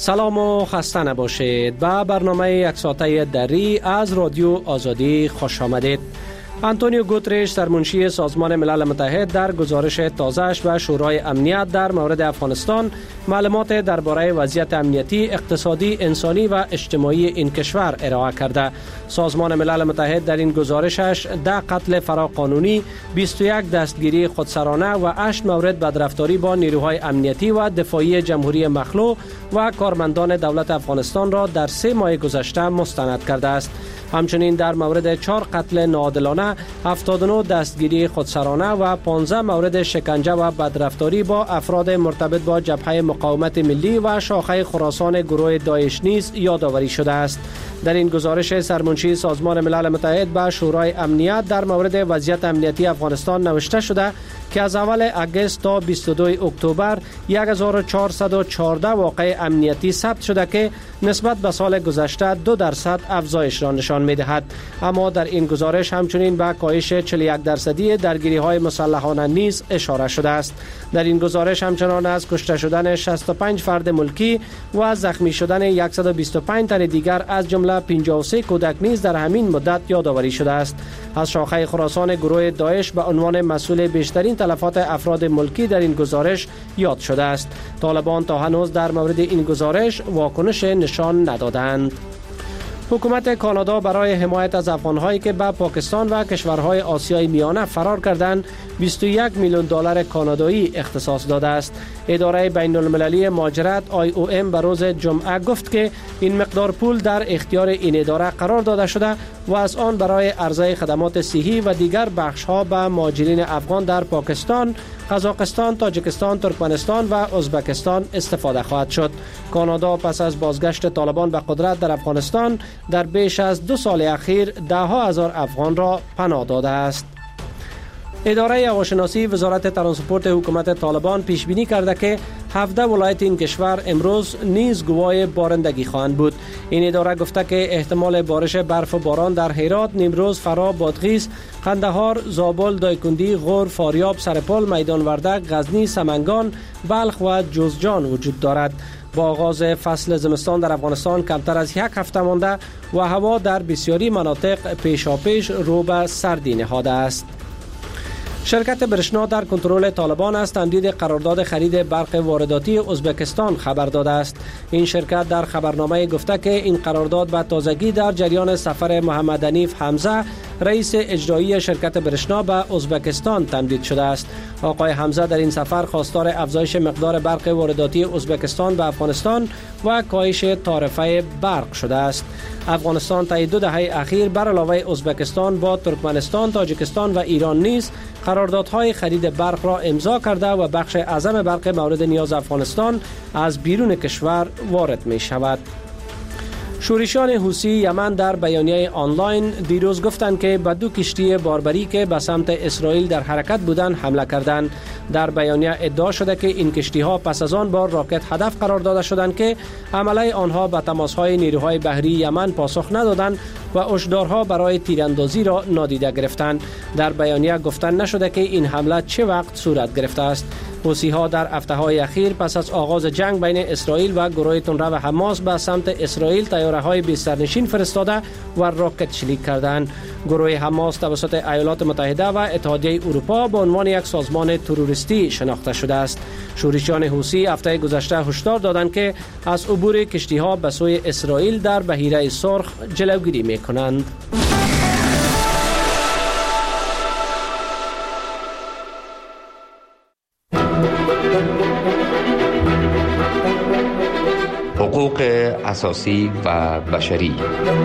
سلام و خسته نباشید. به برنامه یک ساعته دری از رادیو آزادی خوش آمدید. آنتونیو گوترش سرمنشی سازمان ملل متحد در گزارش تازه‌اش به شورای امنیت در مورد افغانستان معلومات درباره وضعیت امنیتی، اقتصادی، انسانی و اجتماعی این کشور ارائه کرده. سازمان ملل متحد در این گزارشش 10 قتل فراقانونی، 21 دستگیری خودسرانه و 8 مورد بدرفتاری با نیروهای امنیتی و دفاعی جمهوری مخلوع و کارمندان دولت افغانستان را در 3 ماه گذشته مستند کرده است. همچنین در مورد 4 قتل ناعادلانه، 79 دستگیری خودسرانه و 15 مورد شکنجه و بدرفتاری با افراد مرتبط با جبهه مقاومت ملی و شاخه خراسان گروه داعش نیز یادآوری شده است. در این گزارش سرمنشی سازمان ملل متحد به شورای امنیت در مورد وضعیت امنیتی افغانستان نوشته شده که از اول اگست تا 22 اکتبر 1414 واقعه امنیتی ثبت شده که نسبت به سال گذشته 2% افزایش را نشان می‌دهد. اما در این گزارش همچنین به کاهش 41% درگیری‌های مسلحانه نیز اشاره شده است. در این گزارش همچنان از کشته شدن 65 فرد ملکی و زخمی شدن 125 تن دیگر از جمله 53 کودک نیز در همین مدت یادآوری شده است. از شاخه خراسان گروه داعش به عنوان مسئول بیشترین تلفات افراد ملکی در این گزارش یاد شده است. طالبان تا هنوز در مورد این گزارش واکنش نشان ندادند. حکومت کانادا برای حمایت از افغان‌هایی که به پاکستان و کشورهای آسیای میانه فرار کردند 21 میلیون دلار کانادایی اختصاص داده است. اداره بین المللی مهاجرت IOM به روز جمعه گفت که این مقدار پول در اختیار این اداره قرار داده شده و از آن برای عرضه خدمات صحی و دیگر بخش‌ها به مهاجرین افغان در پاکستان، قزاقستان، تاجیکستان، ترکمنستان و ازبکستان استفاده خواهد شد. کانادا پس از بازگشت طالبان به قدرت در افغانستان در بیش از 2 سال اخیر ده‌ها هزار افغان را پناه داده است. اداره هواشناسی وزارت ترانسپورت حکومت طالبان پیش بینی کرده که 17 ولایت این کشور امروز نیز گواه بارندگی خواهند بود. این اداره گفته که احتمال بارش برف و باران در هرات، نیمروز، فرا، بادغیس، قندهار، زابل، دایکندی، غور، فاریاب، سرپل، میدان وردک، غزنی، سمنگان، بلخ و جوزجان وجود دارد. با آغاز فصل زمستان در افغانستان کمتر از 1 هفته مانده و هوا در بسیاری مناطق پیشاپیش رو به سردی نهاده است. شرکت برشنا در کنترل طالبان از تمدید قرارداد خرید برق وارداتی ازبکستان خبر داده است. این شرکت در خبرنامه گفته که این قرارداد به تازگی در جریان سفر محمد حنیف حمزه رئیس اجرایی شرکت برشنا به ازبکستان تمدید شده است. آقای حمزه در این سفر خواستار افزایش مقدار برق وارداتی ازبکستان به افغانستان و کاهش تعرفه برق شده است. افغانستان طی 2 دهه اخیر بر علاوه ازبکستان با ترکمنستان، تاجیکستان و ایران نیز قراردادهای خرید برق را امضا کرده و بخش اعظم برق مورد نیاز افغانستان از بیرون کشور وارد می شود. شورشیان حوثی یمن در بیانیه آنلاین دیروز گفتند که به 2 کشتی باربری که به سمت اسرائیل در حرکت بودند حمله کردند. در بیانیه ادعا شده که این کشتی‌ها پس از آن با راکت هدف قرار داده شدند که عمله آنها به تماس‌های نیروهای بحری یمن پاسخ ندادند و هشدارها برای تیراندازی را نادیده گرفتند. در بیانیه گفتن نشده که این حمله چه وقت صورت گرفته است. حوثی‌ها در هفته‌های اخیر پس از آغاز جنگ بین اسرائیل و گروه تندرو حماس به سمت اسرائیل طیاره‌های بی سرنشین فرستاده و راکت شلیک کردند. گروه حماس توسط ایالات متحده و اتحادیه اروپا به عنوان یک سازمان تروریستی شناخته شده است. شورشیان حوثی هفته گذشته هشدار دادند که از عبور کشتی‌ها به سوی اسرائیل در بحیره سرخ جلوگیری می‌کنند. حقوق اساسی و بشری.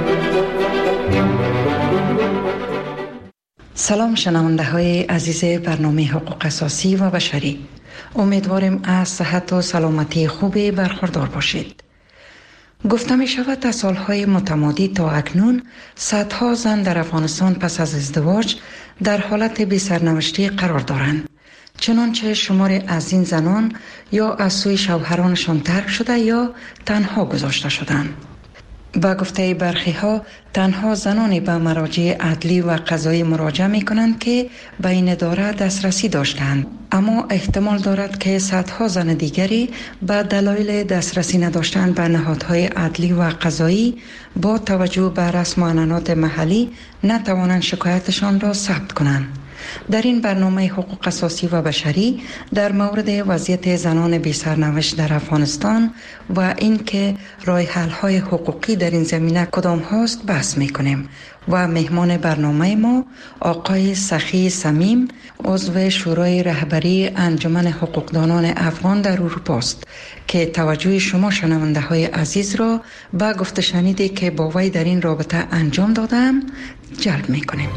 سلام شنونده های عزیز برنامه حقوق اساسی و بشری. امیدواریم از صحت و سلامتی خوبی برخوردار باشید. گفته می شود تا سالهای متمادی تا اکنون صدها زن در افغانستان پس از ازدواج در حالت بی سرنوشتی قرار دارند. چنانچه شمار از این زنان یا از سوی شوهرانشان ترک شده یا تنها گذاشته شدند. با گفته برخی ها تنها زنانی به مراجع عدلی و قضایی مراجعه می کنند که به این اداره دسترسی داشتند، اما احتمال دارد که صدها زن دیگری به دلایل دسترسی نداشتن به نهادهای عدلی و قضایی با توجه به رسم و عنعنات محلی نتوانند شکایتشان را ثبت کنند. در این برنامه حقوق اساسی و بشری در مورد وضعیت زنان بی سرنوشت در افغانستان و اینکه راه حل های حقوقی در این زمینه کدام هاست بحث میکنیم و مهمان برنامه ما آقای سخی صمیم، عضو شورای رهبری انجمن حقوقدانان افغان در اروپا است که توجه شما شنونده های عزیز را به گفته شنیدی که با وی در این رابطه انجام دادم جلب میکنیم.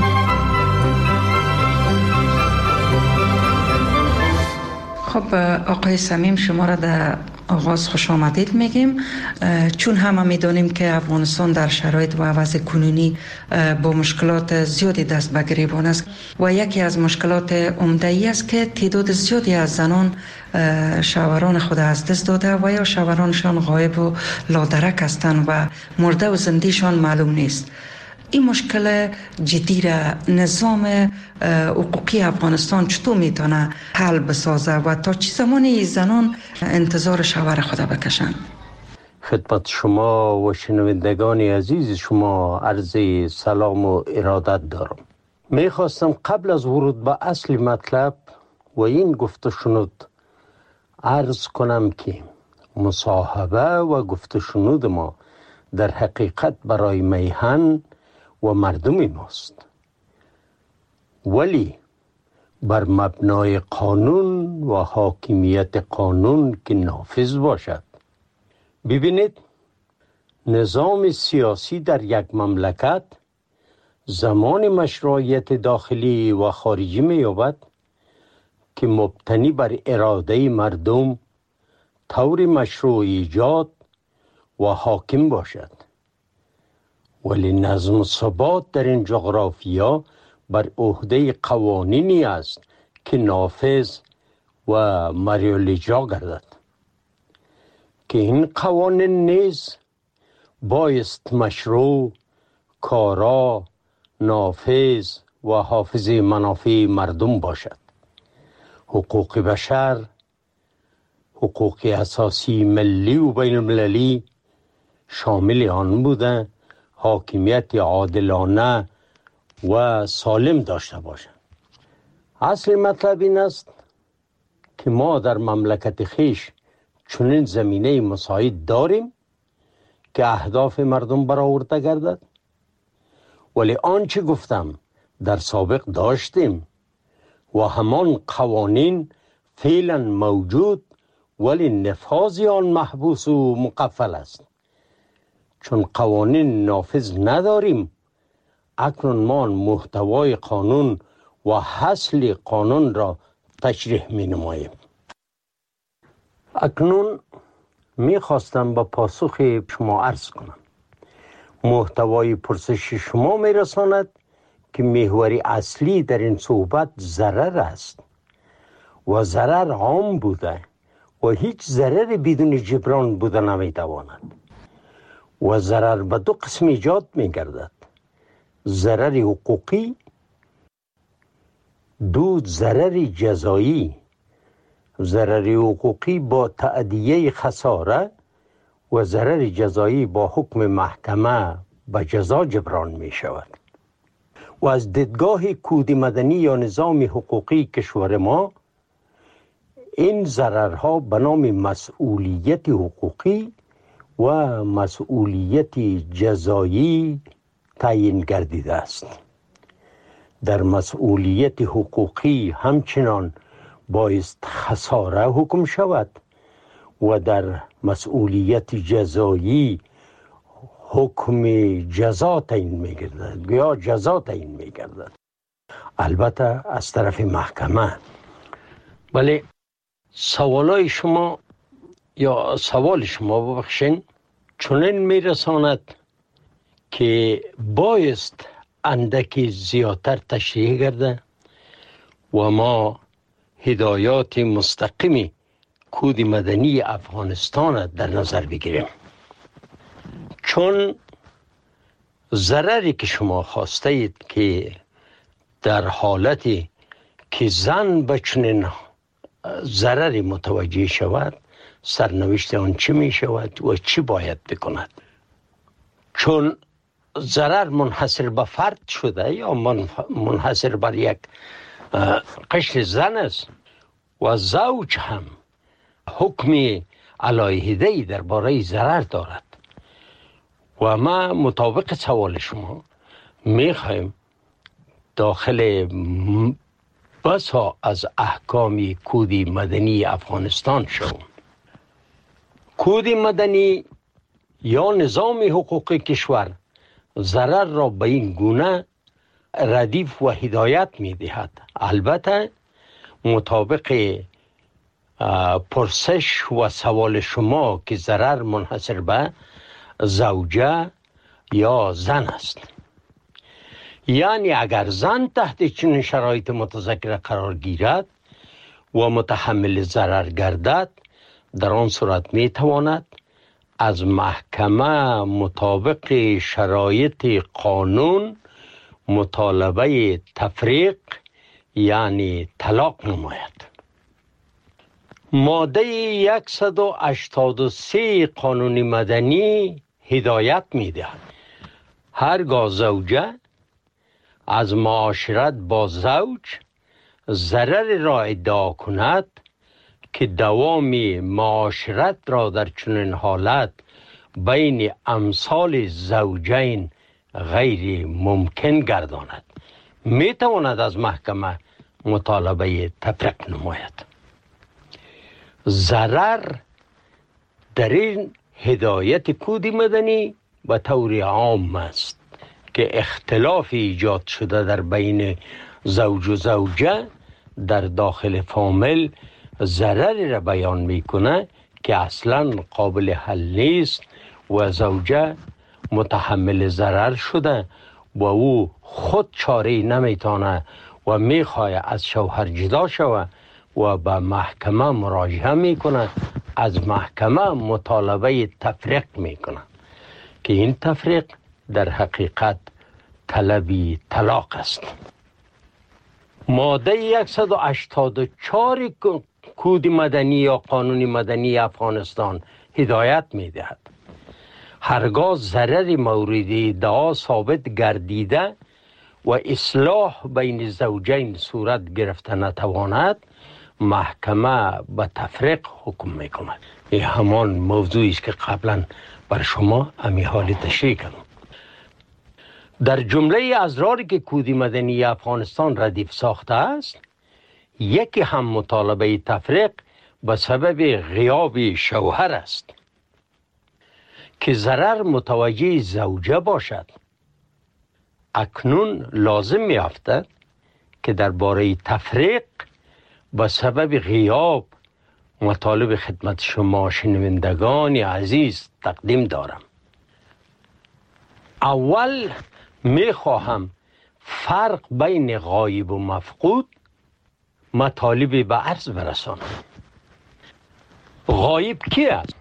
خب آقای صمیم، شما را در آغاز خوش آمدید میگیم، چون همه میدونیم که افغانستان در شرایط و وضع کنونی با مشکلات زیادی دست به گریبان است و یکی از مشکلات عمده ای است که تعداد زیادی از زنان شوهران خود از دست داده و یا شوهرانشان غایب و لادرک هستند و مرده و زندهشان معلوم نیست. این مشکل جدی را نظام حقوقی افغانستان چطور میتونه حل بسازه و تا چه زمانی زنان انتظار شوهر خود بکشند؟ خدمت شما و شنوندگان عزیز شما عرض سلام و ارادت دارم. میخواستم قبل از ورود به اصل مطلب و این گفته شنود عرض کنم که مصاحبه و گفته شنود ما در حقیقت برای میهن و مردم ماست، ولی بر مبنای قانون و حاکمیت قانون که نافذ باشد. ببینید، نظام سیاسی در یک مملکت زمان مشروعیت داخلی و خارجی می‌یابد که مبتنی بر اراده مردم طور مشروع ایجاد و حاکم باشد، ولی نظم و ثبات در این جغرافیا بر عهده قوانینی است که نافذ و مریالاجرا گردد که این قوانین نیز بایست مشروع، کارا، نافذ و حافظ منافع مردم باشد. حقوق بشر، حقوق اساسی ملی و بین المللی شامل آن بوده حاکمیت عادلانه و سالم داشته باشد. اصل مطلب این است که ما در مملکت خیش چنین زمینه مساعد داریم که اهداف مردم برآورده گردد، ولی آنچه گفتم در سابق داشتیم و همان قوانین فعلا موجود، ولی نفاذ آن محبوس و مقفل است. چون قوانین نافذ نداریم، اکنون ما محتوای قانون و حاصل قانون را تشریح می نماییم. اکنون می خواستم با پاسخ شما عرض کنم. محتوای پرسش شما می رساند که محور اصلی در این صحبت ضرر است و ضرر عام بوده و هیچ ضرر بدون جبران بوده نمی تواند و ضرر به دو قسم ایجاد می گردد: ضرر حقوقی، دو ضرر جزایی. ضرر حقوقی با تأدیه خساره و ضرر جزایی با حکم محکمه به جزا جبران می شود. و از دیدگاه کود مدنی یا نظام حقوقی کشور ما، این ضررها به نام مسئولیت حقوقی و مسئولیت جزایی تعیین گردیده است. در مسئولیت حقوقی همچنان بایست خساره حکم شود و در مسئولیت جزایی حکم جزا تعیین می‌گردد یا جزا تعیین می‌گردد، البته از طرف محکمه. ولی سوال شما ببخشین چنین میرساند که بایست اندکی زیادتر تشریح گرده و ما هدایات مستقیم کود مدنی افغانستان در نظر بگیریم. چون ضرری که شما خواسته اید که در حالتی که زن به چنین ضرری متوجه شود، سرنوشت آن چی می شود و چی باید بکند. چون ضرر منحصر به فرد شده یا منحصر بر یک قشر زن است و زوج هم حکم علیحده‌ای درباره ضرر دارد و ما مطابق سوال شما میخوایم داخل بسا از احکام کود مدنی افغانستان شوم. کود مدنی یا نظام حقوقی کشور ضرر را به این گونه ردیف و هدایت می دهد. البته مطابق پرسش و سوال شما که ضرر منحصر به زوجه یا زن است، یعنی اگر زن تحت چنین شرایط متذکره قرار گیرد و متحمل ضرر گردد، در آن صورت می تواند از محکمه مطابق شرایط قانون مطالبه تفریق یعنی طلاق نماید. ماده 183 قانون مدنی هدایت می دهد هرگاه زوجه از معاشرت با زوج ضرر را ادعا کند که دوام معاشرت را در چنین حالت بین امثال زوجین غیر ممکن گرداند، می تواند از محکمه مطالبه تفریق نماید. ضرر در این هدایت کود مدنی به طور عام است که اختلاف ایجاد شده در بین زوج و زوجه در داخل فامیل ضرری را بیان میکنه که اصلا قابل حل نیست و زوجه متحمل ضرر شده و او خود چاره نمیتونه و میخواه از شوهر جدا شود و به محکمه مراجعه میکنه، از محکمه مطالبه تفریق میکنه که این تفریق در حقیقت طلبی طلاق است. ماده 184 کود مدنی یا قانون مدنی افغانستان هدایت میدهد هرگاه ضرر مورد ادعا ثابت گردیده و اصلاح بین زوجین صورت گرفته نتواند، محکمه به تفریق حکم میکند. این همان موضوعی است که قبلا بر شما امی حال تشریح کردم. در جمله ازراری که کود مدنی افغانستان ردیف ساخته است، یکی هم مطالبه تفریق به سبب غیاب شوهر است که ضرر متوجه زوجه باشد. اکنون لازم می افتد که درباره تفریق به سبب غیاب مطالب خدمت شما شنوندگان عزیز تقدیم دارم. اول می خواهم فرق بین غایب و مفقود مطالب به عرض برسانم. غایب کی است؟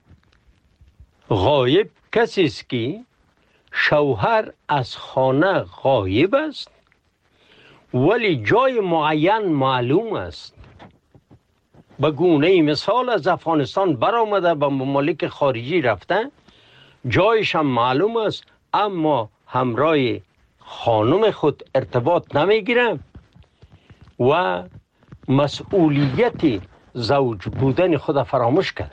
غایب کسی است که شوهر از خانه غایب است ولی جای معین معلوم است. به گونه مثال از افغانستان برآمده به ممالک خارجی رفته، جایش هم معلوم است اما همراه خانم خود ارتباط نمیگیره و مسئولیت زوج بودن خود فراموش کرده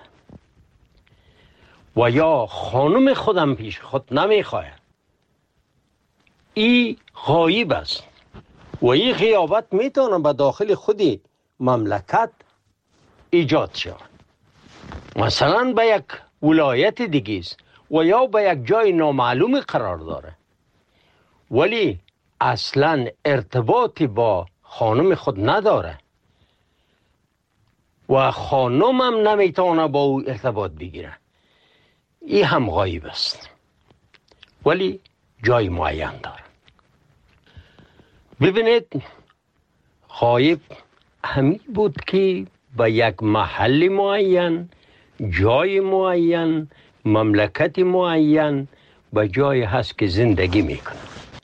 و یا خانم خودم پیش خود نمیخواه. این غایب است و این غیابت میتونه به داخل خودی مملکت ایجاد شود، مثلا به یک ولایت دیگه است و یا به یک جای نامعلوم قرار داره ولی اصلا ارتباطی با خانم خود نداره و خانم هم نمیتونه با او ارتباط بگیره. این هم غایب است ولی جای معین داره. ببینید، غایب همین بود که به یک محل معین، جای معین، مملکت معین به جای هست که زندگی میکنه.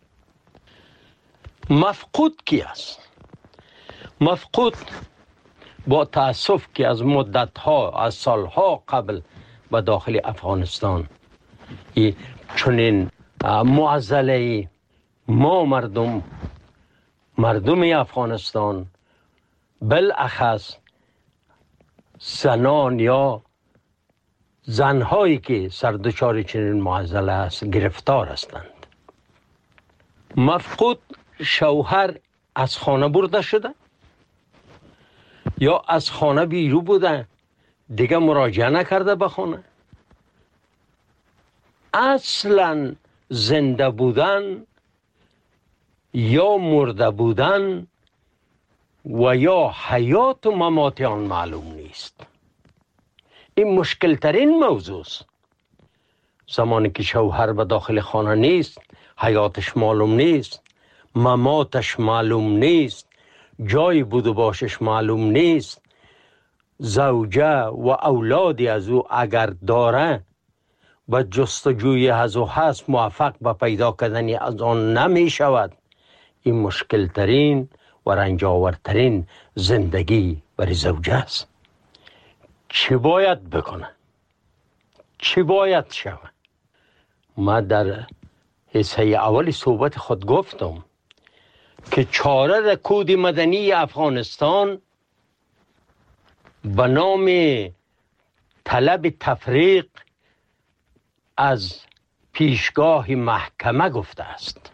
مفقود کی است؟ مفقود با تأسف که از مدتها، از سالها قبل به داخل افغانستان چنین معضله ما مردم افغانستان بالاخص زنان یا زنهایی که سردچار چنین معضله است گرفتار هستند. مفقود شوهر از خانه برده شده یا از خانه بیرون بوده، دیگه مراجعه نکرده به خانه. اصلا زنده بودن یا مرده بودن و یا حیات و ممات آن معلوم نیست. این مشکل ترین موضوع است. زمانی که شوهر به داخل خانه نیست، حیاتش معلوم نیست، مماتش معلوم نیست، جای بود و باشش معلوم نیست، زوجه و اولادی از او اگر داره و جستجوی از او هست موفق به پیدا کردن از آن نمی شود. این مشکل ترین و رنجاورترین زندگی برای زوجه است. چی باید بکنه؟ چی باید شود؟ ما در حصه اول صحبت خود گفتم که چاره در کود مدنی افغانستان به نام طلب تفریق از پیشگاه محکمه گفته است.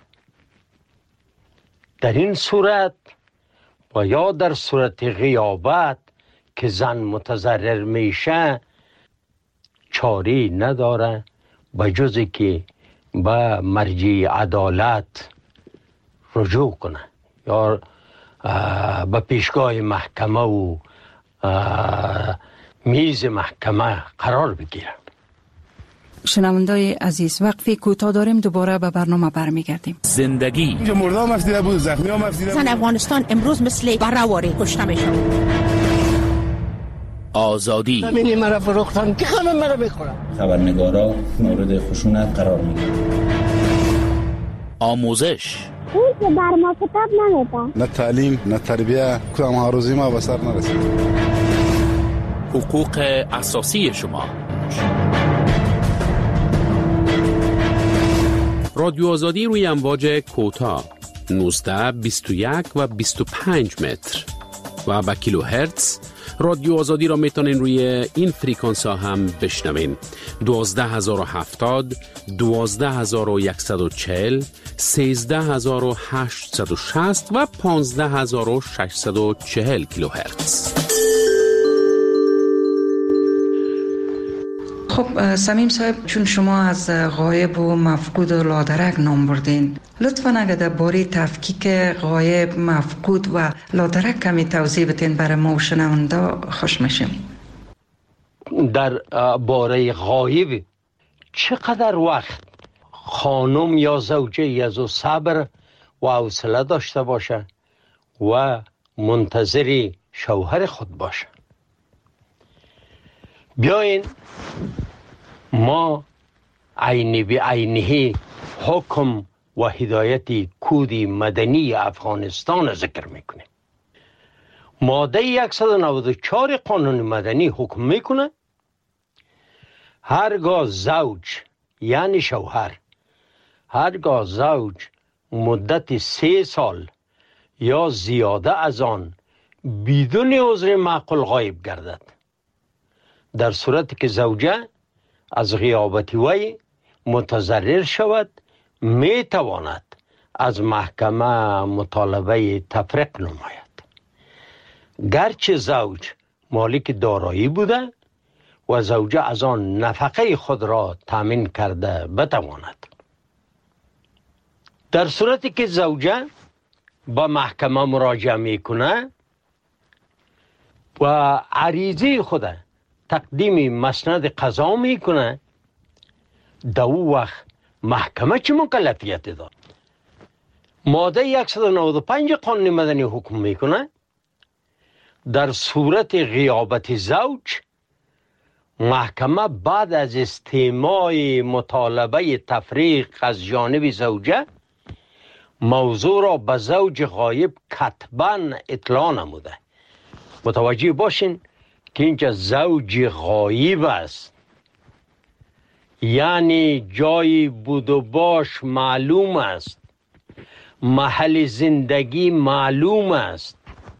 در این صورت و یا در صورت غیابت که زن متضرر میشه چاری نداره به جزی که به مرجع عدالت رجوع کنه یا به پیشگاه محکمه و میز محکمه قرار بگیره. شنوندای عزیز، وقفی کوتاه داریم، دوباره به برنامه برمیگردیم. زندگی مردم مفیده بود، زخمی ها مفیده بود. زن افغانستان امروز مثل بره‌واره کشته میشه. آزادی زمینی مرا فروختن که همه مرا میخورن. خبرنگارا مورد خشونت قرار میگیرن. آموزش اون که بر ما کتاب نمیده. نه تعلیم نه تربیه، کدام ها روزی ما به سر نرسید. حقوق اساسی شما. رادیو آزادی روی امواج کوتاه 19 21 و 25 متر و با کیلو هرتز. رادیو آزادی را میتونین روی این فریکانس ها هم بشنوین. 12070 12140 13860 و 15640 کیلو هرتز. خب سمیم صاحب، چون شما از غایب و مفقود و لادرک نام بردین، لطفاً اگر در باره تفکیک غایب، مفقود و لادرک کمی توضیح بدین برای ما و شنونده خوش میشیم. در باره غایب چقدر وقت خانم یا زوجه از او صبر و حوصله داشته باشه و منتظر شوهر خود باشه؟ بیاین ما عینی به عینی حکم و هدایت کود مدنی افغانستان ذکر میکنیم. ماده 194 قانون مدنی حکم میکنه هرگاه زوج یعنی شوهر، هرگاه زوج مدت 3 سال یا زیاده از آن بدون عذر معقول غایب گردد، در صورتی که زوجه از غیابت وی متضرر شود، می تواند از محکمه مطالبه تفریق نماید. گرچه زوج مالک دارایی بوده و زوجه از آن نفقه خود را تامین کرده بتواند. در صورتی که زوجه با محکمه مراجعه میکنه و عریضه خود تقدیم مسند قضا میکنه، در او وقت محکمه چه مکلفیت داد؟ ماده 195 قانون مدنی حکم میکنه در صورت غیابت زوج محکمه بعد از استماع مطالبه تفریق از جانب زوجه موضوع را به زوج غایب کتباً اطلاع نموده. متوجه باشین که اینجا زوج غایب است، یعنی جای بود و باش معلوم است، محل زندگی معلوم است.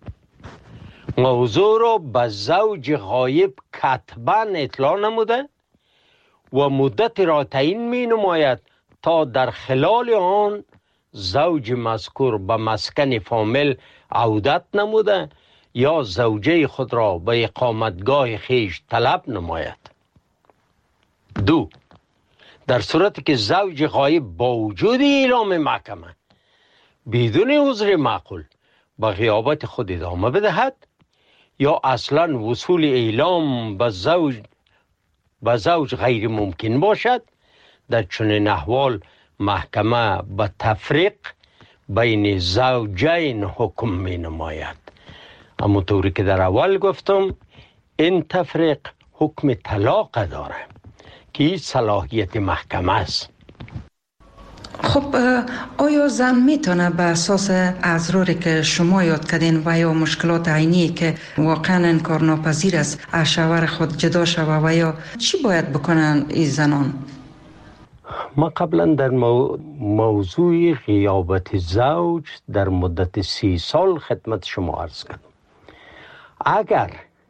موضوع را به زوج غایب کتباً اطلاع نموده و مدت را تعیین می نماید تا در خلال آن زوج مذکور به مسکن فامیل عودت نموده یا زوجه خود را به اقامتگاه خیش طلب نماید. 2. در صورتی که زوج غایب با وجود اعلام محکمه بدون عذر معقول به غیابت خود ادامه بدهد یا اصلا وصول اعلام به زوج غیر ممکن باشد، در چنین احوال محکمه به تفریق بین زوجین حکم می نماید. اما طوری که در اول گفتم این تفریق حکم طلاق داره که این صلاحیت محکمه است. خب آیا زن میتونه به اساس اضراری که شما یاد کردین و یا مشکلات عینی که واقعا انکارناپذیر است از شوهر خود جدا شوه و یا چی باید بکنن این زنان؟ ما قبلا در موضوع غیابت زوج در مدت 30 سال خدمت شما عرض کردم. اگر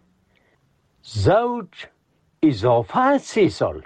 زوج اضافه از 30 سال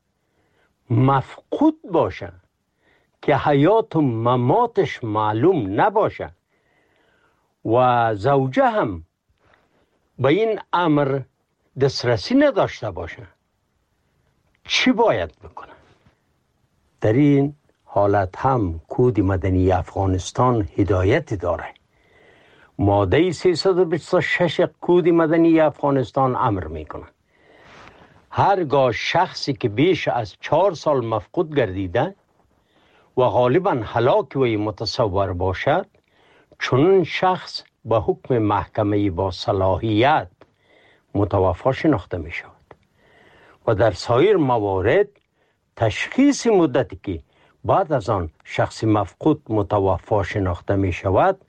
مفقود باشه که حیات و مماتش معلوم نباشه و زوجه هم به این امر دسترسی نداشته باشه، چی باید بکنه؟ در این حالت هم کود مدنی افغانستان هدایت داره. ماده 326 کود مدنی افغانستان امر میکنه هرگاه شخصی که بیش از 4 سال مفقود گردیده و غالبا هلاک وی متصور باشد، چون شخص به حکم محکمه با صلاحیت متوفی شناخته می شود و در سایر موارد تشخیص مدتی که بعد از آن شخص مفقود متوفی شناخته می شود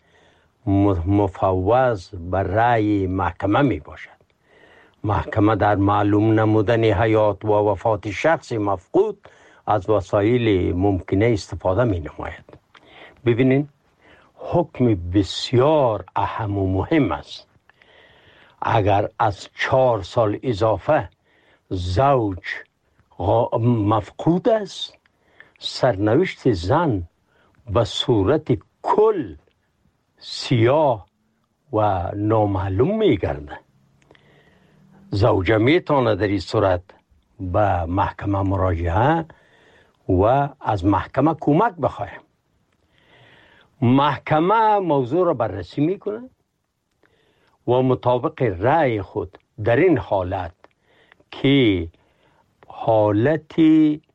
مفوض به رأی محکمه می باشد. محکمه در معلوم نمودن حیات و وفات شخص مفقود از وسایل ممکنه استفاده می نماید. ببینید حکم بسیار اهم و مهم است. اگر از 4 سال اضافه زوج مفقود است، سرنوشت زن به صورت کل سیاه و نامعلوم می گرده. زوجه می تانه در این صورت به محکمه مراجعه و از محکمه کمک بخواه. محکمه موضوع را بررسی میکنه و مطابق رأی خود در این حالت که حالتی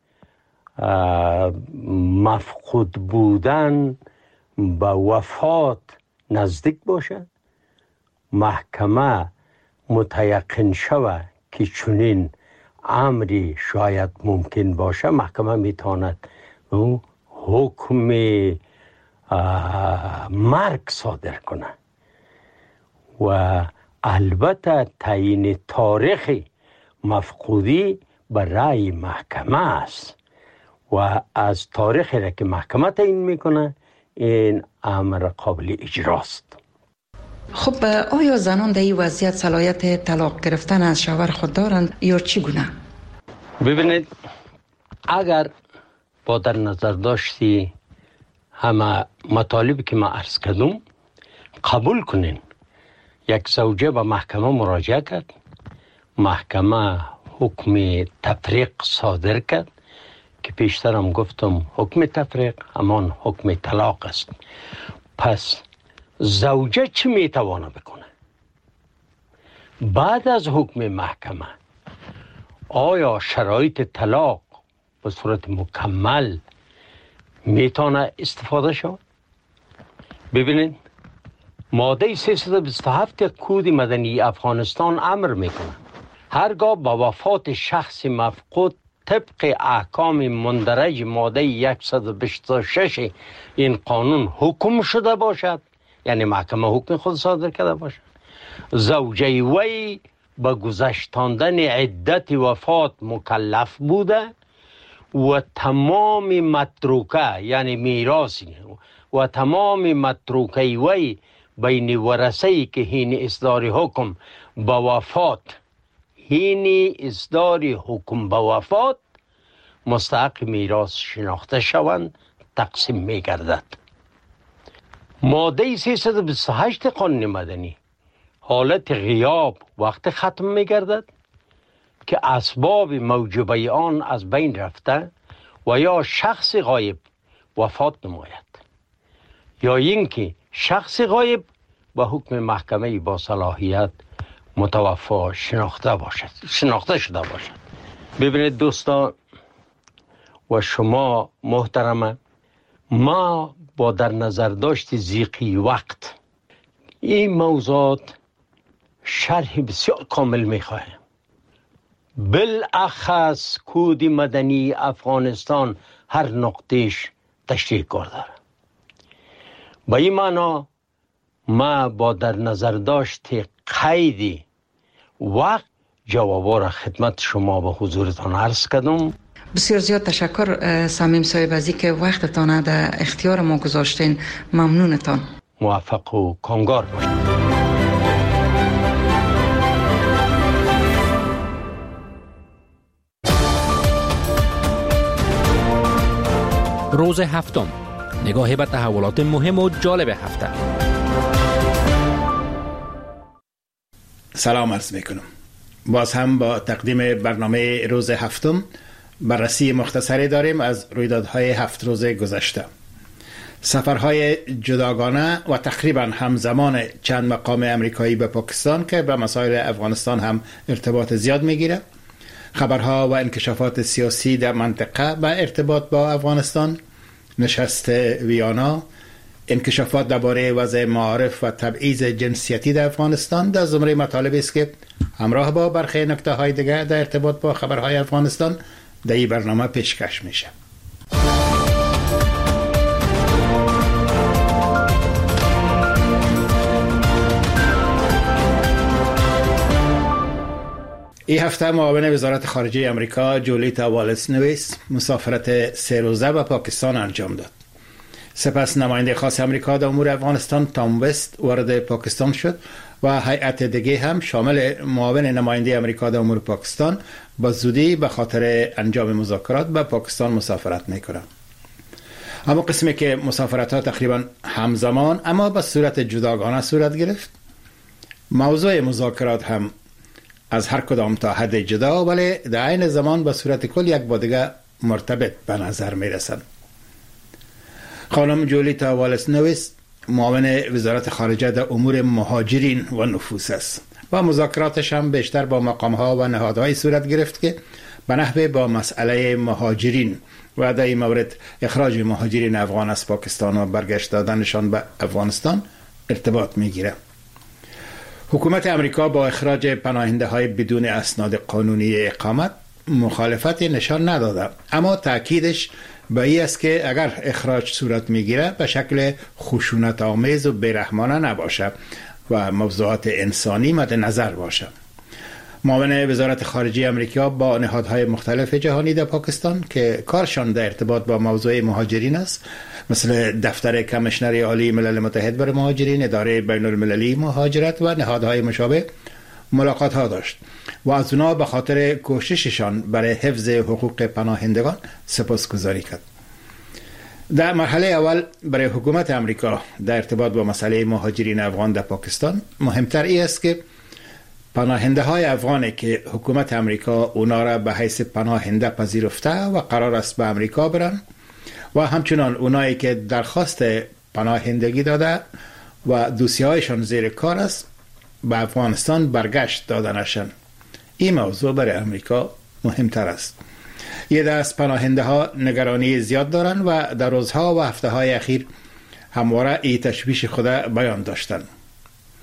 مفقود بودن به وفات نزدیک باشه، محکمه متیقن شود که چنین امری شاید ممکن باشه، محکمه میتواند حکم مرگ صادر کنه و البته تعیین تاریخ مفقودی به رأی محکمه است و از تاریخی را که محکمه تعیین میکنه این امر قابل اجراست. خب آیا زنان در این وضعیت صلاحیت طلاق گرفتن از شوهر خود دارند یا چگونه؟ ببینید اگر با در نظر داشتی همه مطالبی که ما عرض کردم قبول کنین، یک زوجه به محکمه مراجعه کرد، محکمه حکم تفریق صادر کرد که پیشتر هم گفتم حکم تفریق همان حکم طلاق است. پس زوجه چی میتوانه بکنه؟ بعد از حکم محکمه آیا شرایط طلاق به صورت مکمل میتونه استفاده شود؟ ببینید ماده 327 کود مدنی افغانستان امر میکنه هرگاه با وفات شخص مفقود طبق احکام مندرج ماده 126 این قانون حکم شده باشد، یعنی محکمه حکم خود صادر کرده باشد، زوجه وی به گذشتاندن عدت وفات مکلف بوده و تمام متروکه یعنی میراثی و تمام متروکه وی بین ورثه‌ای که حین اصدار حکم به وفات مستحق میراث شناخته شوند تقسیم می گردد. ماده 328 قانون مدنی حالت غیاب وقت ختم می گردد که اسباب موجبه آن از بین رفته و یا شخص غایب وفات نماید یا اینکه شخص غایب به حکم محکمه با صلاحیت متوفا شناخته شده باشد. ببینید دوستان و شما محترمه، ما با در نظر داشت ضیقی وقت این موضوعات شرح بسیار کامل میخواهیم. بالاخص کود مدنی افغانستان هر نقطهش تشریح کرده. با این معنا ما با در نظر داشت قید وقت جوابا را خدمت شما به حضورتان عرض کردم. بسیار زیاد تشکر صمیم صاحب از اینکه وقتتان در اختیار ما گذاشتین. ممنونتان. موفق و کامگار باشید. روز هفتم، نگاهی به تحولات مهم و جالب هفته. سلام عرض میکنم. باز هم با تقدیم برنامه روز هفتم بررسی مختصری داریم از رویدادهای 7 روز گذشته. سفرهای جداگانه و تقریبا همزمان چند مقام امریکایی به پاکستان که به مسائل افغانستان هم ارتباط زیاد میگیره، خبرها و انکشافات سیاسی در منطقه به ارتباط با افغانستان، نشست ویانا، انکشافات درباره وضع معارف و تبعیض جنسیتی در افغانستان در زمره مطالبی است که همراه با برخی نکته‌های دیگر در ارتباط با خبرهای افغانستان در این برنامه پیشکش میشه. این هفته معاون وزارت خارجه امریکا جولیتا والس نویس مسافرت 3 روزه به پاکستان انجام داد. سپس نماینده خاص امریکا در امور افغانستان تام وست وارد پاکستان شد و هیئت دیگه هم شامل معاون نماینده امریکا در امور پاکستان با زودی به خاطر انجام مذاکرات به پاکستان مسافرت میکنند. اما قسمی که مسافرت ها تقریبا همزمان اما به صورت جداگانه صورت گرفت، موضوع مذاکرات هم از هر کدام تا حد جدا ولی در عین زمان به صورت کل یک با دیگه مرتبط به نظر میرسند. خانم جولیتا والس نویس معاون وزارت خارجه در امور مهاجرین و نفوس است و مذاکراتش هم بیشتر با مقامها و نهادهای صورت گرفت که به نحوه با مسئله مهاجرین و در این مورد اخراج مهاجرین افغان از پاکستان و برگشت دادنشان به افغانستان ارتباط میگیره. حکومت امریکا با اخراج پناهنده های بدون اسناد قانونی اقامت مخالفتی نشان نداده، اما تأکیدش به این است که اگر اخراج صورت میگیره به شکل خشونت آمیز و بیرحمانه نباشه و موضوعات انسانی مد نظر باشه. معاون وزارت خارجه امریکا با نهادهای مختلف جهانی در پاکستان که کارشان در ارتباط با موضوع مهاجرین است، مثل دفتر کمیشنر عالی ملل متحد برای مهاجرین، اداره بین المللی مهاجرت و نهادهای مشابه ملاقات ها داشت و از اونا به خاطر کوشششان برای حفظ حقوق پناهندگان سپاسگزاری کرد. در مرحله اول برای حکومت امریکا در ارتباط با مسئله مهاجرین افغان در پاکستان مهمتر ای است که پناهنده های افغانی که حکومت امریکا اونا را به حیث پناهنده پذیرفته و قرار است به امریکا برن و همچنان اونایی که درخواست پناهندگی داده و دوسیه هایشان زیر کار است به افغانستان برگشت دادنشان. این موضوع برای امریکا مهمتر است. یه دست پناهنده ها نگرانی زیاد دارن و در روزها و هفته های اخیر همواره این تشویش خود بیان داشتن.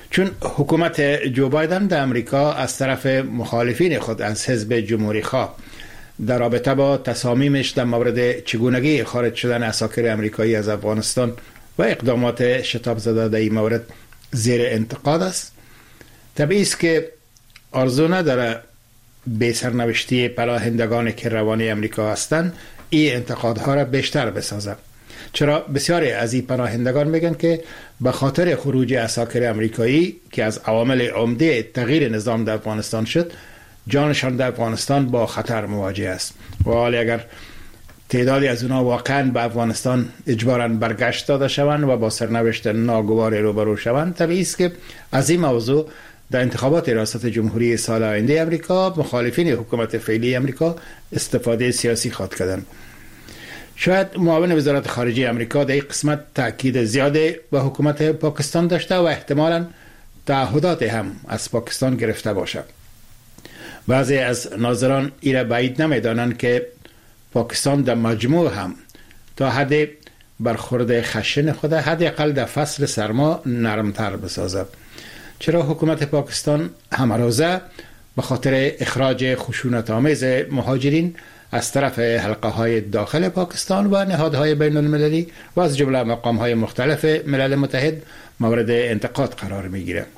چون حکومت جو بایدن در امریکا از طرف مخالفین خود از حزب جمهوری خواه در رابطه با تصامیمش در مورد چگونگی خارج شدن عساکر امریکایی از افغانستان و اقدامات شتاب زده در این مورد زیر انتقاد است، طبیعی است که آرزو نداره به سرنوشتی پناهندگان که روانه امریکا هستند این انتقادها را بیشتر بسازه. چرا بسیاری از این پناهندگان میگن که به خاطر خروج عساکر امریکایی که از عوامل عمده تغییر نظام در افغانستان شد، جانشان در افغانستان با خطر مواجه است و حالا اگر تعدادی از اونا واقعا به افغانستان اجباراً برگشت داده شوند و با سرنوشت ناگوار روبرو شوند، طبیعی است که از این موضوع در انتخابات ریاست جمهوری سال آینده امریکا مخالفین حکومت فعلی امریکا استفاده سیاسی خواهد کردند. شاید معاون وزارت خارجه امریکا در این قسمت تاکید زیاده به حکومت پاکستان داشته و احتمالاً تعهدات هم از پاکستان گرفته باشد. بعضی از ناظران ایره بعید نمیدانند که پاکستان در مجموع هم تا حد برخورد خشن خود حداقل در فصل سرما نرمتر بسازد، چرا حکومت پاکستان همروزه به خاطر اخراج خشونت آمیز مهاجرین از طرف حلقه های داخل پاکستان و نهادهای بین المللی و از جمله مقام های مختلف ملل متحد مورد انتقاد قرار می گیره.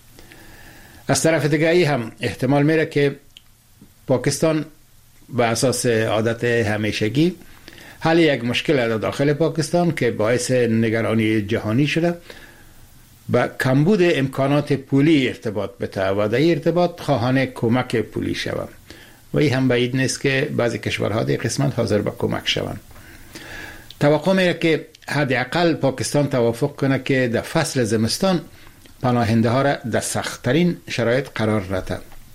از طرف دیگری هم احتمال میره که پاکستان به اساس عادت همیشگی حل یک مشکل در داخل پاکستان که باعث نگرانی جهانی شده با کمبود امکانات پولی ارتباط بده و در ارتباط خواهان کمک پولی شود و این هم بعید نیست که بعضی کشورها در قسمت حاضر به کمک شوند. توقع میره که حداقل پاکستان توافق کنه که در فصل زمستان پناهنده ها را در سخت‌ترین شرایط قرار رده.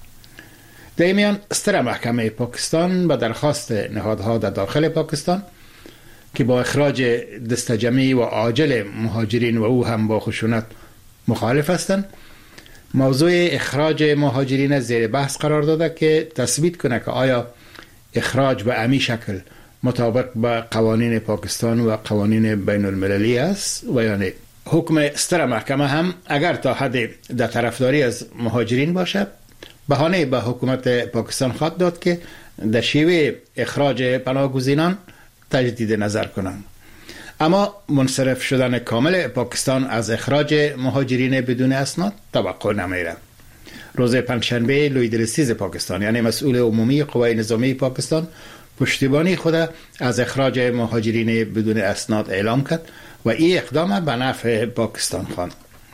در این میان ستره محکمه پاکستان به درخواست نهادها در داخل پاکستان که با اخراج دستجمعی و عاجل مهاجرین و او هم با خشونت مخالف هستند، موضوع اخراج مهاجرین زیر بحث قرار داده که تثبیت کنه که آیا اخراج به امی شکل مطابق با قوانین پاکستان و قوانین بین المللی است و یا نه. حکم ستره محکمه هم اگر تا حد در طرفداری از مهاجرین باشه، بهانه به حکومت پاکستان خواهد داد که در شیوه اخراج پناهگزینان تجدید نظر کنند. اما منصرف شدن کامل پاکستان از اخراج مهاجرین بدون اسناد توقع نمیره. روز پنجشنبه لوید رسیز پاکستان یعنی مسئول عمومی قوای نظامی پاکستان پشتیبانی خود از اخراج مهاجرین بدون اسناد اعلام کرد و این اقدام به نفع پاکستان خواند.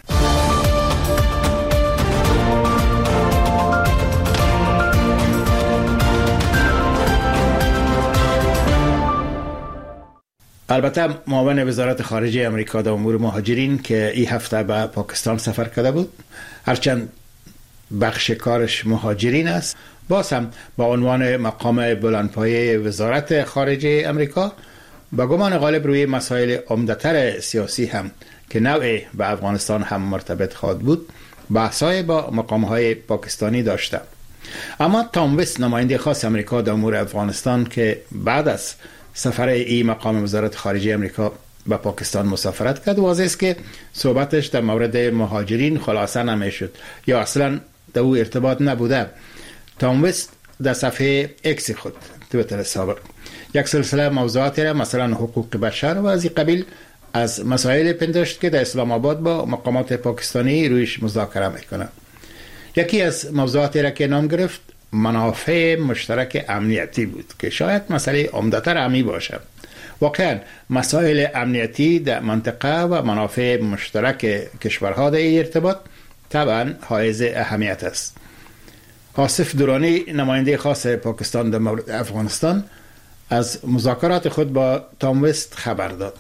البته معاون وزارت خارجه امریکا در امور مهاجرین که این هفته به پاکستان سفر کرده بود، هرچند بخش کارش مهاجرین است، باز هم با عنوان مقام بلندپایه وزارت خارجه امریکا با گمان غالب روی مسائل عمده‌تر سیاسی هم که نوعی به افغانستان هم مرتبط خواهد بود بحث‌های با مقام‌های پاکستانی داشته. اما تام وست نماینده خاص امریکا در امور افغانستان که بعد از سفر این مقام وزارت خارجه امریکا به پاکستان مسافرت کرد، واضح است که صحبتش در مورد مهاجرین خلاصه نمیشد یا اصلا در او ارتباط نبوده. تام وست در صفحه اکس خود تویتر سابق یک سلسله موضوعاتی را مثلا حقوق بشر و از این قبیل از مسائل پنداشت که در اسلام آباد با مقامات پاکستانی رویش مذاکره میکنه. یکی از موضوعاتی را که نام گرفت منافع مشترک امنیتی بود که شاید مسئله عمده‌تر امنی باشه. واقعا مسائل امنیتی در منطقه و منافع مشترک کشورها در ارتباط طبعا حائز اهمیت است. آصف درانی نماینده خاص پاکستان در مورد افغانستان از مذاکرات خود با تام وست خبر داد.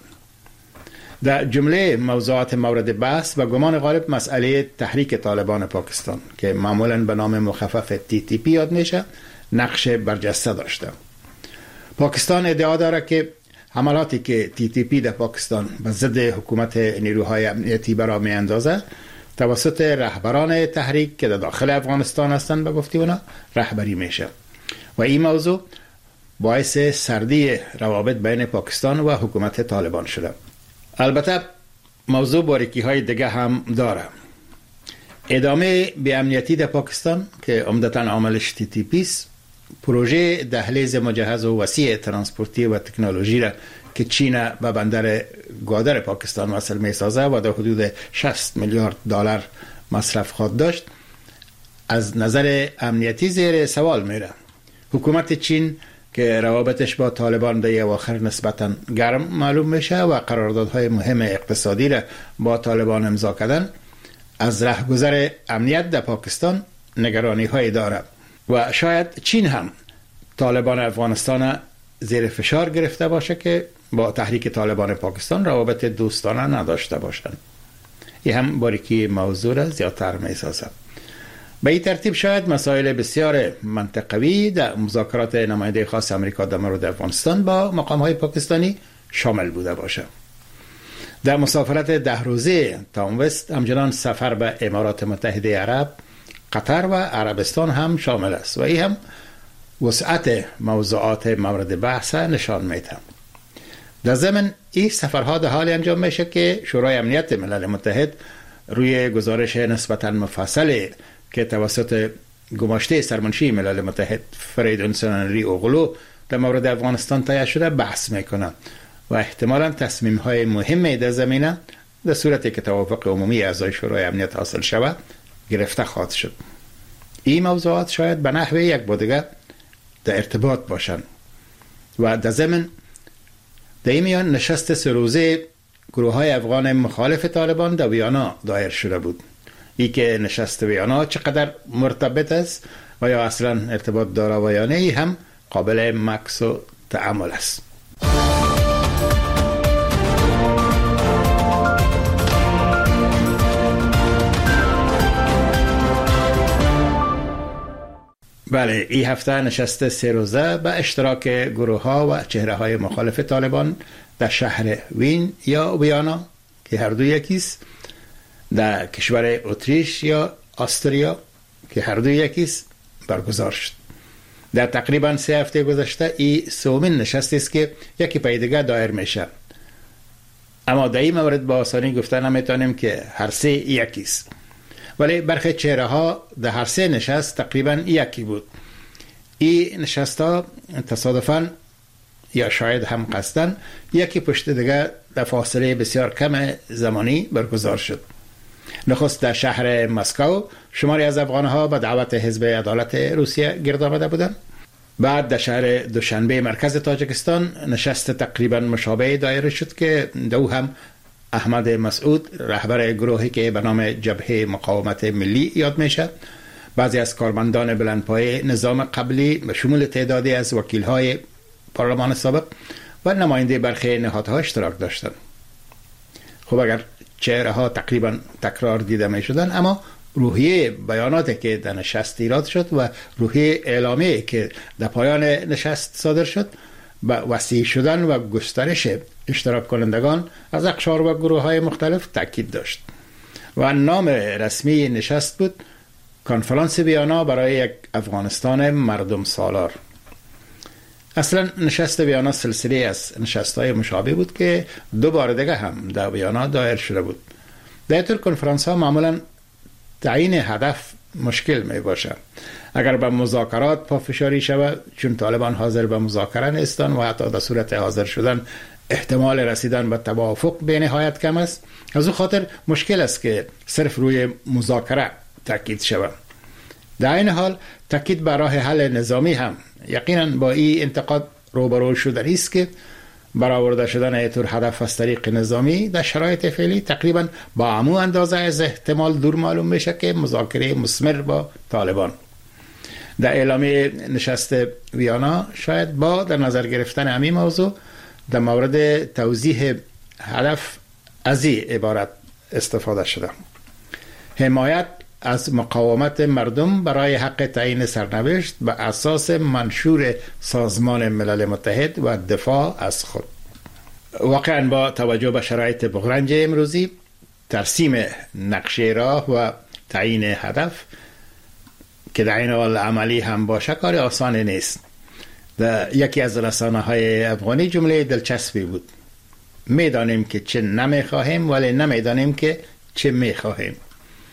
در جمله موضوعات مورد بحث و گمان غالب مسئله تحریک طالبان پاکستان که معمولا به نام مخفف TTP یاد میشه نقش برجسته داشته. پاکستان ادعا داره که حملاتی که TTP در پاکستان به ضد حکومت نیروهای امنیتی برا می اندازه توسط رهبران تحریک که در داخل افغانستان هستند به گفته اونا رهبری میشه و این موضوع باعث سردی روابط بین پاکستان و حکومت طالبان شده. البته موضوع باریکی های دیگه هم داره. ادامه به امنیتی در پاکستان که عمدتاً عاملش TTP است، پروژه دهلیز مجهز و وسیع ترانسپورتی و تکنولوژی را که چین به بندر گوادر پاکستان وصل می سازه و در حدود 60 میلیارد دلار مصرف خواهد داشت، از نظر امنیتی زیر سوال میره. حکومت چین که روابطش با طالبان به اواخر نسبتاً گرم معلوم میشه و قراردادهای مهم اقتصادی را با طالبان امضا کردن، از رهگذر امنیت در پاکستان نگرانی های داره و شاید چین هم طالبان افغانستان زیر فشار گرفته باشه که با تحریک طالبان پاکستان روابط دوستانه نداشته باشند. این هم باریکی موضوع را زیادتر می سازد. به این ترتیب شاید مسائل بسیار منطقوی در مذاکرات نماینده خاص امریکا در مورد افغانستان با مقام‌های پاکستانی شامل بوده باشه. در مسافرت 10 روزه تام وست همچنان سفر به امارات متحده عرب، قطر و عربستان هم شامل است و این هم وسعت موضوعات مورد بحث نشان میده. در ضمن این سفرها در حال انجام میشه که شورای امنیت ملل متحد روی گزارش نسبتاً مفصل که توسط گماشته سرمنشی ملل متحد فریدون ری اوغلو در مورد افغانستان تهیه شده بحث میکنه و احتمالاً تصمیم‌های مهمی در زمینه در صورتی که توافق عمومی اعضای شورای امنیت حاصل شود گرفته خواهد شد. این موضوعات شاید به نحو یک با دیگر در ارتباط باشند و در ضمن در این میان نشست 3 روزه گروه‌های افغان مخالف طالبان در ویانا دایر شده بود. این که نشست ویانا چقدر مرتبط است و یا اصلا ارتباط داره و یا نه هم قابل مکس و تأمل است. بله، این هفته نشست 3 روزه به اشتراک گروه ها و چهره های مخالف طالبان در شهر وین یا ویانا که هر دو یکیست، در کشور اتریش یا آستریا که هر دو یکیست برگزار شد. در تقریبا 3 هفته گذشته این 3مین نشستی است که یکی پای دیگه دایر میشه، اما در این مورد با آسانی گفته نمیتونیم که هر 3 یکیست، ولی برخی چهره ها در هر 3 نشست تقریبا یکی بود. این نشست ها تصادفاً یا شاید هم قصداً یکی پشت دیگه در فاصله بسیار کم زمانی برگزار شد. نخست در شهر مسکو شماری از افغانها به دعوت حزب عدالت روسیه گرد آمده بودند. بعد در شهر دوشنبه مرکز تاجیکستان نشست تقریبا مشابه دایر شد که دو هم احمد مسعود رهبر گروهی که به نام جبهه مقاومت ملی یاد میشد، بعضی از کارمندان بلندپایه نظام قبلی به شمول تعدادی از وکیل‌های پارلمان سابق و نماینده برخی نهادها اشتراک داشتند. خب اگر چهره ها تقریبا تکرار دیده می شدن، اما روحیه بیاناتی که در نشست ایراد شد و روحیه اعلامی که در پایان نشست صادر شد به وسیع شدن و گسترش اشتراک کنندگان از اقشار و گروه های مختلف تاکید داشت و نام رسمی نشست بود کنفرانس ویانا برای یک افغانستان مردم سالار. اصلا نشست ویانا سلسله از نشست‌های مشابه بود که 2 بار دیگه هم در ویانا دایر شده بود. در طور کنفرانس ها معمولا تعیین هدف مشکل می باشه. اگر به مذاکرات پافشاری شود، چون طالبان حاضر به مذاکره نیستند و حتی در صورت حاضر شدن احتمال رسیدن به توافق به نهایت کم است، از او خاطر مشکل است که صرف روی مذاکره تاکید شود. در این حال تاکید بر راه حل نظامی هم یقینا با این انتقاد روبرو شدنی است که برآورده شدن ایتور هدف از طریق نظامی در شرایط فعلی تقریبا با عمو اندازه از احتمال دور معلوم میشه که مذاکره مثمر با طالبان. در اعلامیه نشست ویانا شاید با در نظر گرفتن همین موضوع در مورد توضیح هدف از این عبارت استفاده شده: حمایت از مقاومت مردم برای حق تعیین سرنوشت به اساس منشور سازمان ملل متحد و دفاع از خود. واقعا با توجه به شرایط بغرنج امروزی، ترسیم نقشه راه و تعیین هدف که در این حال عملی هم باشه کار آسان نیست. در یکی از رسانه‌های افغانی جمله دلچسبی بود: میدانیم که چه نمیخواهیم ولی نمیدانیم که چه میخواهیم.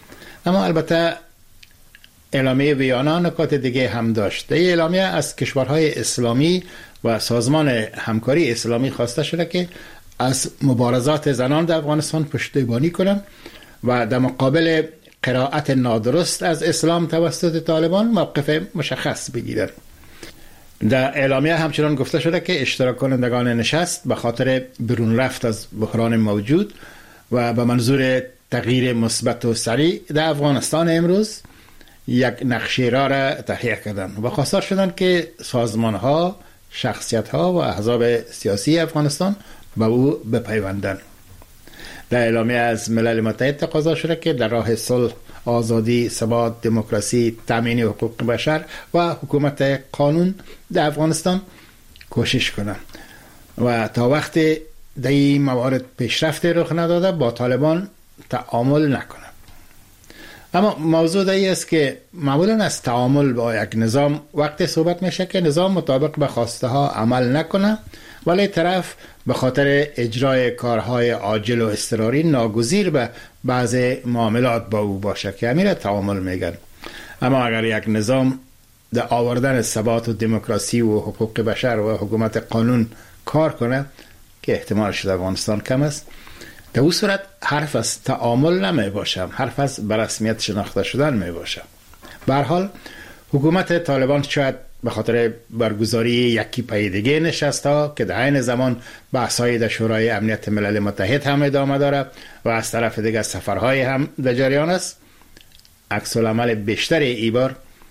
اما البته اعلامیه ویانا نکات دیگه هم داشت. این اعلامیه از کشورهای اسلامی و سازمان همکاری اسلامی خواسته شده که از مبارزات زنان در افغانستان پشتیبانی کنند و در مقابل قرائت نادرست از اسلام توسط طالبان موقف مشخص بگیرند. در اعلامیه همچنان گفته شده که اشتراک کنندگان نشست به خاطر برون رفت از بحران موجود و به منظور تغییر مثبت و سریع در افغانستان امروز یک نقشه را تهیه کردند و خواستار شدند که سازمان‌ها، شخصیت‌ها و احزاب سیاسی افغانستان به او بپیوندند. در اعلامیه از ملل متحد تقاضا شده که در راه صلح، آزادی، ثبات، دموکراسی، تامین حقوق بشر و حکومت قانون در افغانستان کوشش کنند و تا وقتی در این موارد پیشرفت رخ نداده با طالبان تعامل نکنند. اما موضوع دایی است که معمولا از تعامل با یک نظام وقتی صحبت میشه که نظام مطابق به خواسته ها عمل نکنه، ولی طرف به خاطر اجرای کارهای عاجل و اضطراری ناگزیر به بعض معاملات با او باشه که همین تعامل میگن. اما اگر یک نظام در آوردن ثبات و دموکراسی و حقوق بشر و حکومت قانون کار کنه که احتمالش در افغانستان کم است، در اون صورت حرف از تعامل نمی باشم، حرف از برسمیت شناخته شدن می باشم. به هر حال حکومت طالبان شاید به خاطر برگزاری یکی پای دیگه نشست ها که در عین زمان بحث‌های در شورای امنیت ملل متحد هم ادامه داره و از طرف دیگه سفرهای هم در جریان است، عکس العمل بیشتر ای بار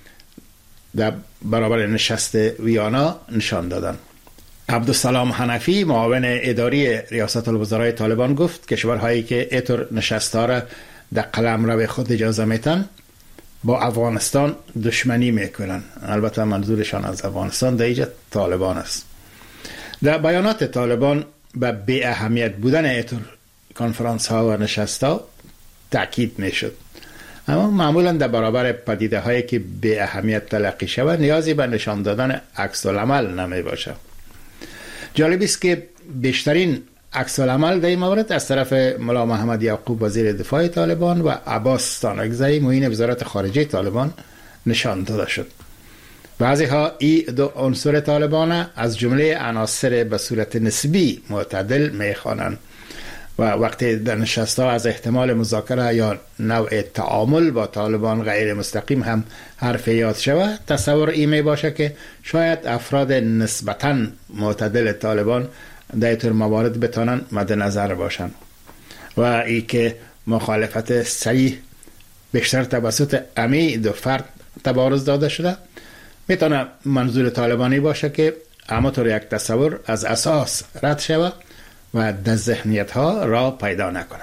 در برابر نشست ویانا نشان دادن. عبدالسلام حنفی معاون اداری ریاست الوزرای طالبان گفت کشورهایی که اینطور نشست‌ها را در قلمرو خود اجازه میتن با افغانستان دشمنی میکنن. البته منظورشان از افغانستان در اینجا طالبان است. در بیانات طالبان به بی اهمیت بودن اینطور کنفرانس ها و نشست ها تاکید میشد، اما معمولا در برابر پدیده هایی که بی اهمیت تلقی شود نیازی به نشان دادن عکس العمل نمی باشه. جالب است که بیشترین عکس العمل در این مورد از طرف ملا محمد یعقوب وزیر دفاع طالبان و عباس ستانکزی معین وزارت خارجه طالبان نشان داده شد. بعضی ها این دو عنصر طالبان از جمله عناصر به صورت نسبی معتدل میخوانند و وقتی در نشست‌ها از احتمال مذاکره یا نوع تعامل با طالبان غیر مستقیم هم حرف یاد شود، تصور این می باشه که شاید افراد نسبتاً معتدل طالبان در اینطور موارد بتانن مد نظر باشن و ای که مخالفت صریح بیشتر توسط امی دو فرد تبارز داده شده میتونه منظور طالبانی باشه که اما طور یک تصور از اساس رد شود و در ذهنیت ها را پیدا نکنه.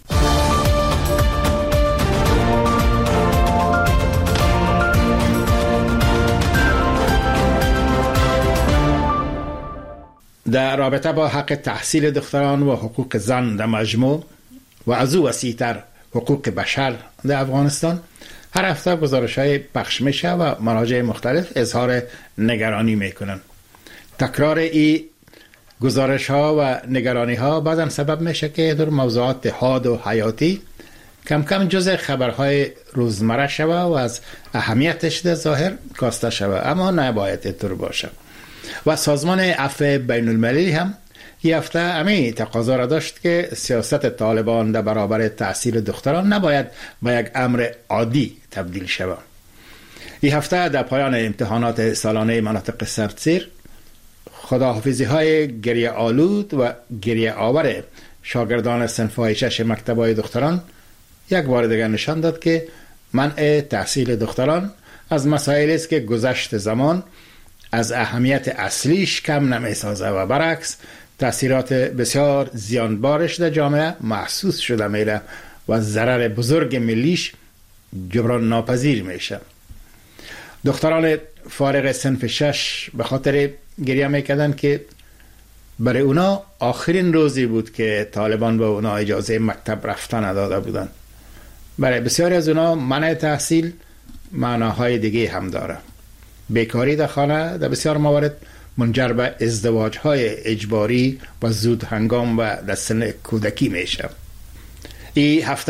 در رابطه با حق تحصیل دختران و حقوق زن در مجموع و از او وسیع‌تر حقوق بشر در افغانستان هر هفته گزارش‌های پخش میشه و مراجع مختلف اظهار نگرانی میکنن. تکرار این گزارش‌ها و نگرانی‌ها بعضا سبب میشه که در موضوعات حاد و حیاتی کم کم جزء خبرهای روزمره شوه و از اهمیتش در ظاهر کاسته شوه، اما نباید اینطور باشه. و سازمان عفو بین المللی هم این هفته همین تقاضا را داشت که سیاست طالبان در برابر تحصیل دختران نباید به یک امر عادی تبدیل شود. این هفته در پایان امتحانات سالانه مناطق سردسیر خداحافظی های گریه آلود و گریه آور شاگردان صنف‌های 6 مکتب‌های دختران یک بار دیگر نشان داد که منع تحصیل دختران از مسائلی است که گذشت زمان از اهمیت اصلیش کم نمی‌سازه و برعکس تأثیرات بسیار زیانبارش در جامعه محسوس شده میره و ضرر بزرگ ملیش جبران ناپذیر میشه. دختران فارغ صنف 6 به خاطر گریه میکردن که برای اونا آخرین روزی بود که طالبان به اونا اجازه مکتب رفتن نداده بودن. برای بسیاری از اونا منع تحصیل معناهای دیگه هم داره. بیکاری در خانه در بسیار موارد منجر به ازدواج‌های اجباری و زود هنگام و در سن کودکی میشه. این هفته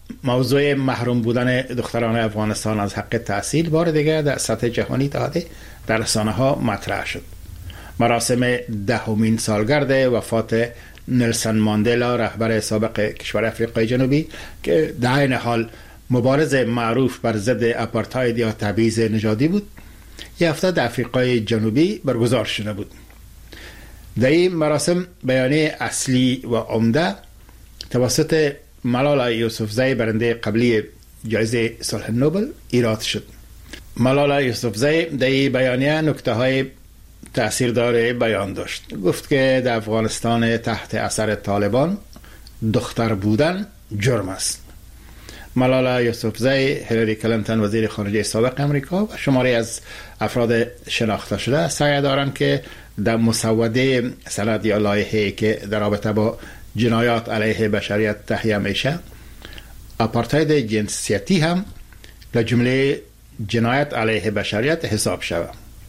موضوع محروم بودن دختران افغانستان از حق تحصیل بار دیگه در سطح جهانی در رسانه ها مطرح شد. مراسم 10مین سالگرد وفات نلسون ماندلا، رهبر سابق کشور آفریقای جنوبی که در این حال مبارز معروف بر ضد آپارتاید یا تبعیض نژادی بود، یک هفته در آفریقای جنوبی برگزار شده بود. در این مراسم بیانیه اصلی و عمده توسط ملالا یوسفزئی، برنده قبلی جایزه صلح نوبل، ایراد شد. ملالا یوسفزئی در این بیانیه نکته های تأثیردار بیان داشت. گفت که در افغانستان تحت اثر طالبان دختر بودن جرم است. ملالا یوسفزئی، هیلاری کلینتون وزیر خارجه سابق امریکا و شماری از افراد شناخته شده سعی دارند که در مسوده سند یا لایحه‌ای که در رابطه با جنایات علیه بشریت تهیه میشه، آپارتاید جنسیتی هم در جمله جنایت علیه بشریت حساب شود.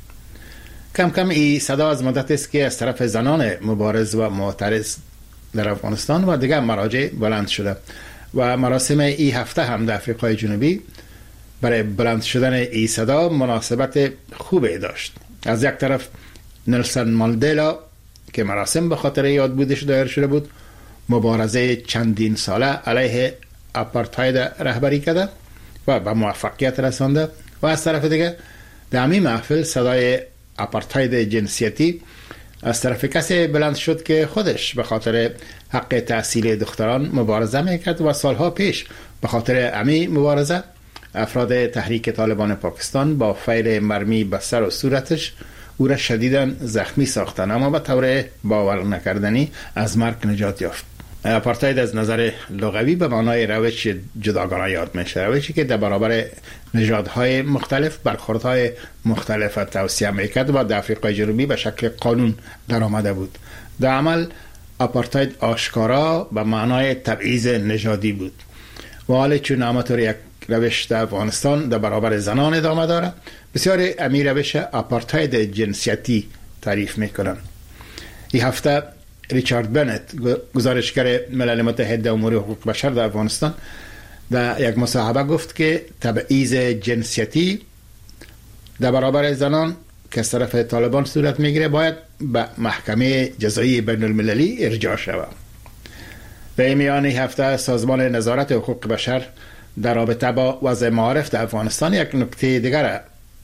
کم کم این صدا از مدت است که از طرف زنان مبارز و معترض در افغانستان و دیگر مراجع بلند شده و مراسم این هفته هم در آفریقای جنوبی برای بلند شدن این صدا مناسبت خوبی داشت. از یک طرف نلسون ماندلا که مراسم به خاطر یاد بودش دایر شده بود، مبارزه چندین ساله علیه آپارتاید رهبری کرده و به موفقیت رسانده و از طرف دیگه در همین محفل صدای آپارتاید جنسیتی از طرف کسی بلند شد که خودش به خاطر حق تحصیل دختران مبارزه میکرد و سالها پیش به خاطر همین مبارزه افراد تحریک طالبان پاکستان با فیر مرمی به سر و صورتش او را شدیداً زخمی ساختن، اما به طور باور نکردنی از مرگ نجات یافت. آپارتاید از نظر لغوی به معنای روش جداگانه یاد میشه، روشی که در برابر نژادهای مختلف برخوردهای مختلف توصیه میکرد و در آفریقای جنوبی به شکل قانون در آمده بود. در عمل آپارتاید آشکارا به معنای تبعیض نژادی بود و حالا چون همانطور یک روش در افغانستان در برابر زنان ادامه داره، بسیار امی روش آپارتاید جنسیتی تعریف میکنن. این هفته ریچارد بنت، گزارشگر ملل متحد در امور حقوق بشر در افغانستان، در یک مصاحبه گفت که تبعیض جنسیتی در برابر زنان که از طرف طالبان صورت میگیره باید به محکمه جزایی بین المللی ارجاع شود. در میان این هفته سازمان نظارت حقوق بشر در رابطه با وضع معارف در افغانستان یک نکته دیگر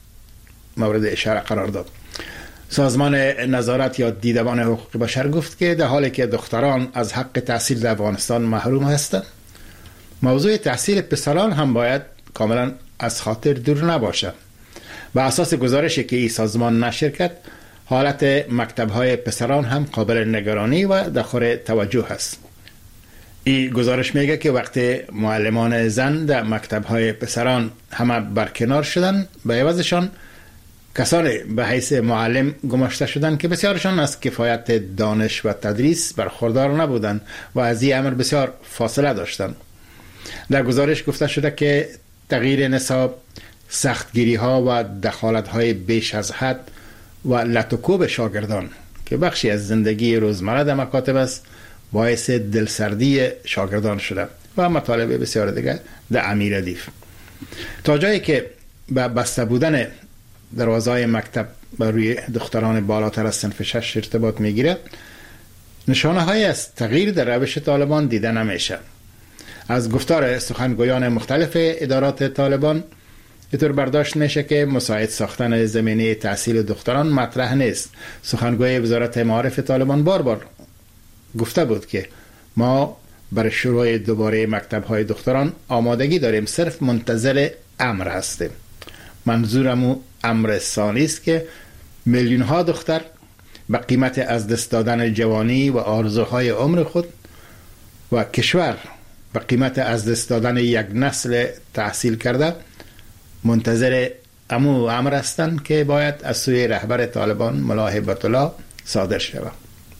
مورد اشاره قرار داد. سازمان نظارت یا دیدبان حقوق بشر گفت که در حالی که دختران از حق تحصیل در افغانستان محروم هستند، موضوع تحصیل پسران هم باید کاملا از خاطر دور نباشه. به اساس گزارشی که این سازمان نشر کرد، حالت مکتب‌های پسران هم قابل نگرانی و داخل توجه است. این گزارش میگه که وقتی معلمان زن در مکتب‌های پسران همه برکنار شدن، به عوضشان کسانی به حیث معلم گماشته شدند که بسیارشان از کفایت دانش و تدریس برخوردار نبودند و از این امر بسیار فاصله داشتند. در گزارش گفته شده که تغییر نصاب، سختگیری ها و دخالت های بیش از حد و لطوکوب شاگردان که بخشی از زندگی روزمره در مکاتب است، باعث دلسردی شاگردان شده و مطالب بسیار دیگر در امیر ردیف. تا جایی که به بسته بودن دروازه‌های مکتب بر روی دختران بالاتر از صنف 6 ارتباط میگیره، نشانه های از تغییر در روش طالبان دیده نمیشه. از گفتار سخنگویان مختلف ادارات طالبان اینطور برداشت میشه که مساعد ساختن زمینه تحصیل دختران مطرح نیست. سخنگوی وزارت معارف طالبان بار بار گفته بود که ما برای شروع دوباره مکتب‌های دختران آمادگی داریم، صرف منتظر امر هستیم. منظورم امر ثانی است که میلیون ها دختر به قیمت از دست دادن جوانی و آرزوهای عمر خود و کشور به قیمت از دست دادن یک نسل تحصیل کرده منتظر امر هستند که باید از سوی رهبر طالبان ملا هیبت الله صادر شود.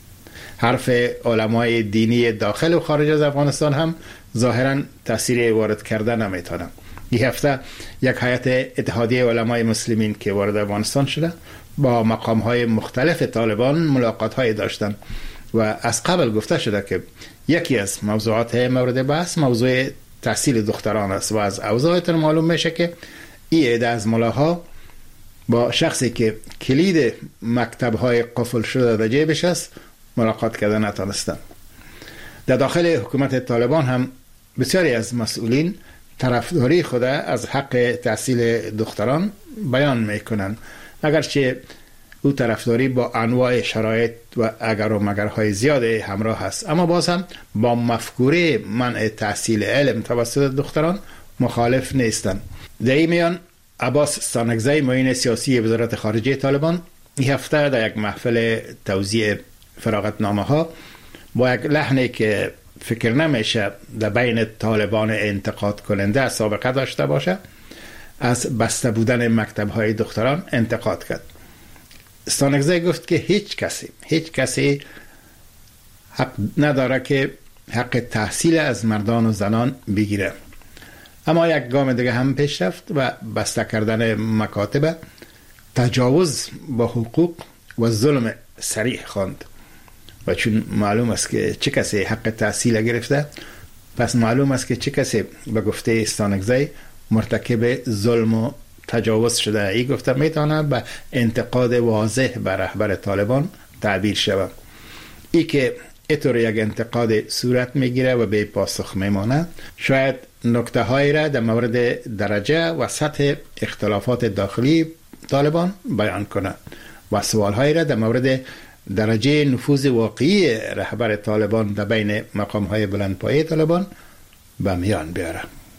حرف علمای دینی داخل و خارج از افغانستان هم ظاهرا تأثیر وارد کرده نمیتونه. این هفته یک هیئت اتحادیه علمای مسلمین که وارد افغانستان شده با مقام‌های مختلف طالبان ملاقات‌های داشتند و از قبل گفته شده که یکی از موضوعات مورد بحث موضوع تحصیل دختران است و از اوضاعتون معلوم میشه که این عده از ملاها با شخصی که کلید مکتب‌های قفل شده در جیبش است ملاقات کرده نتونستن. در داخل حکومت طالبان هم بسیاری از مسئولین طرفداری خود از حق تحصیل دختران بیان میکنن، اگرچه او طرفداری با انواع شرایط و اگر و مگرهای زیاد همراه است، اما باز هم با مفکوره منع تحصیل علم توسط دختران مخالف نیستند. در این میان عباس ستانکزی معین سیاسی وزارت خارجه طالبان این هفته در یک محفل توزیع فراغتنامه ها با یک لحنی که فکر نمیشه در بین طالبان انتقاد کننده سابقه داشته باشه از بسته بودن مکتب های دختران انتقاد کرد. ستانکزی گفت که هیچ کسی حق نداره که حق تحصیل از مردان و زنان بگیره، اما یک گام دیگه هم پیش رفت و بسته کردن مکاتب تجاوز با حقوق و ظلم صریح خواند. و چون معلوم است که چه کسی حق تحصیل گرفته، پس معلوم است که چه کسی به گفته ستانکزی مرتکب ظلم و تجاوز شده. ای گفته میتونه به انتقاد واضح بر رهبر طالبان تعبیر شود. ای که اینطور یک انتقاد صورت میگیره و به پاسخ میمانه، شاید نکته هایی را در مورد درجه و سطح اختلافات داخلی طالبان بیان کنه و سوال هایی را در مورد درجه نفوذ واقعی رهبر طالبان در بین مقام های بلندپایه طالبان به میان بیاره.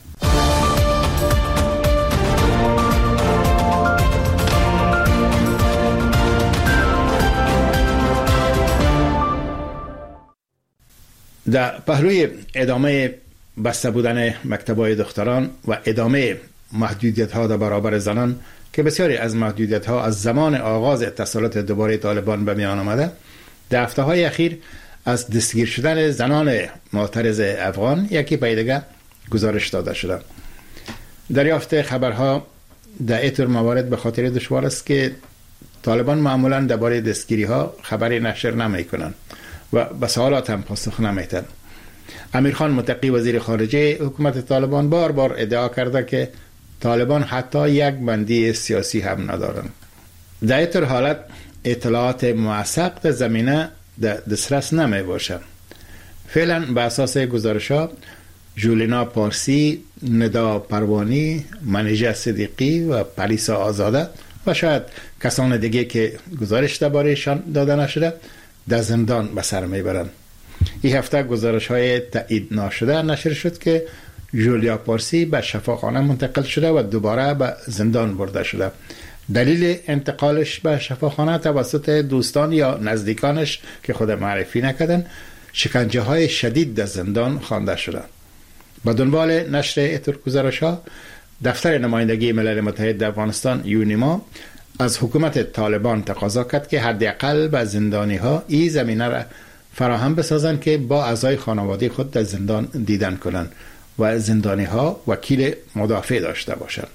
در پهلوی ادامه بسته بودن مکتب‌های دختران و ادامه محدودیت‌ها در برابر زنان که بسیاری از محدودیت‌ها از زمان آغاز تسلط دوباره طالبان به میان آمده، در هفته‌های اخیر از دستگیر شدن زنان معترض افغان یکی پای دیگه گزارش داده شده. دریافت خبرها در اینطور موارد به خاطر دشوار است که طالبان معمولاً درباره دستگیری‌ها خبری نشر نمی‌کنند و به سوالات هم پاسخ نمیدن. امیرخان متقی وزیر خارجه حکومت طالبان بار بار ادعا کرده که طالبان حتی یک بندی سیاسی هم ندارند. در این طور حالت اطلاعات موثق در زمینه در دسترس نمی باشد. فعلا به اساس گزارش‌ها جولینا پارسی، ندا پروانی، منیژه صدیقی و پریسا آزاده و شاید کسان دیگه که گزارش درباره‌شان داده نشده در زندان به سر میبرند. این هفته گزارش های تایید ناشده نشر شد که جولیا پارسی به شفاخانه منتقل شده و دوباره به زندان برده شده. دلیل انتقالش به شفاخانه توسط دوستان یا نزدیکانش که خود معرفی نکردن شکنجه های شدید در زندان خوانده شده. با دنبال نشر اینطور گزارش ها دفتر نمایندگی ملل متحد در افغانستان یونیما از حکومت طالبان تقاضا کرد که حداقل به زندانی ها این زمینه را فراهم بسازند که با اعضای خانواده خود در زندان دیدن کنند و زندانی ها وکیل مدافع داشته باشند.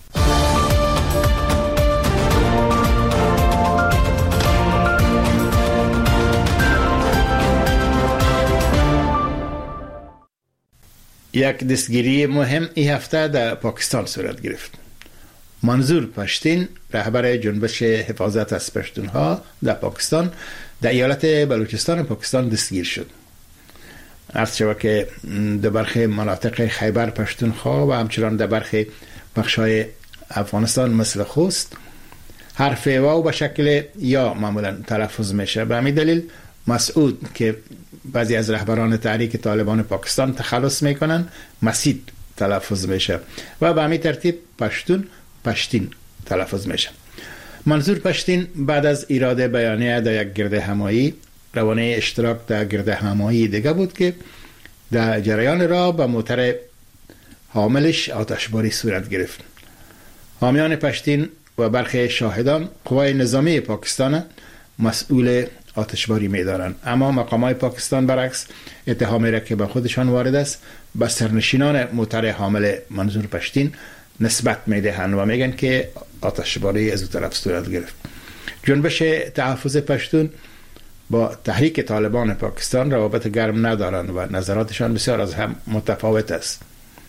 یک دستگیری مهم این هفته در پاکستان صورت گرفت. منظور پشتین رهبر جنبش حفاظت از پشتونها در پاکستان در ایالت بلوچستان پاکستان دستگیر شد. عرض شود که در برخی مناطق خیبر پشتونخوا و همچنان در برخی بخش‌های افغانستان مثل خوست حرف واو به شکل یا معمولا تلفظ میشه. به همین دلیل مسعود که بعضی از رهبران تحریک طالبان پاکستان تخلص میکنن مسید تلفظ میشه و به همین ترتیب پشتین تلفظ میشه. منظور پشتین بعد از ایراد بیانیه در یک گرد همایی روانه اشتراک در گرد همایی دیگه بود که در جریان را به موتر حاملش آتشباری صورت گرفت. حامیان پشتین و برخی شاهدان قوای نظامی پاکستان مسئول آتشباری می‌دارند، اما مقامات پاکستان برعکس اتهامی را که به خودشان وارد است به سرنشینان موتر حامل منظور پشتین نسبت میدهند و میگن که آتشباری از او طرف صورت گرفت. جنبش تحفظ پشتون با تحریک طالبان پاکستان روابط گرم ندارند و نظراتشان بسیار از هم متفاوت است.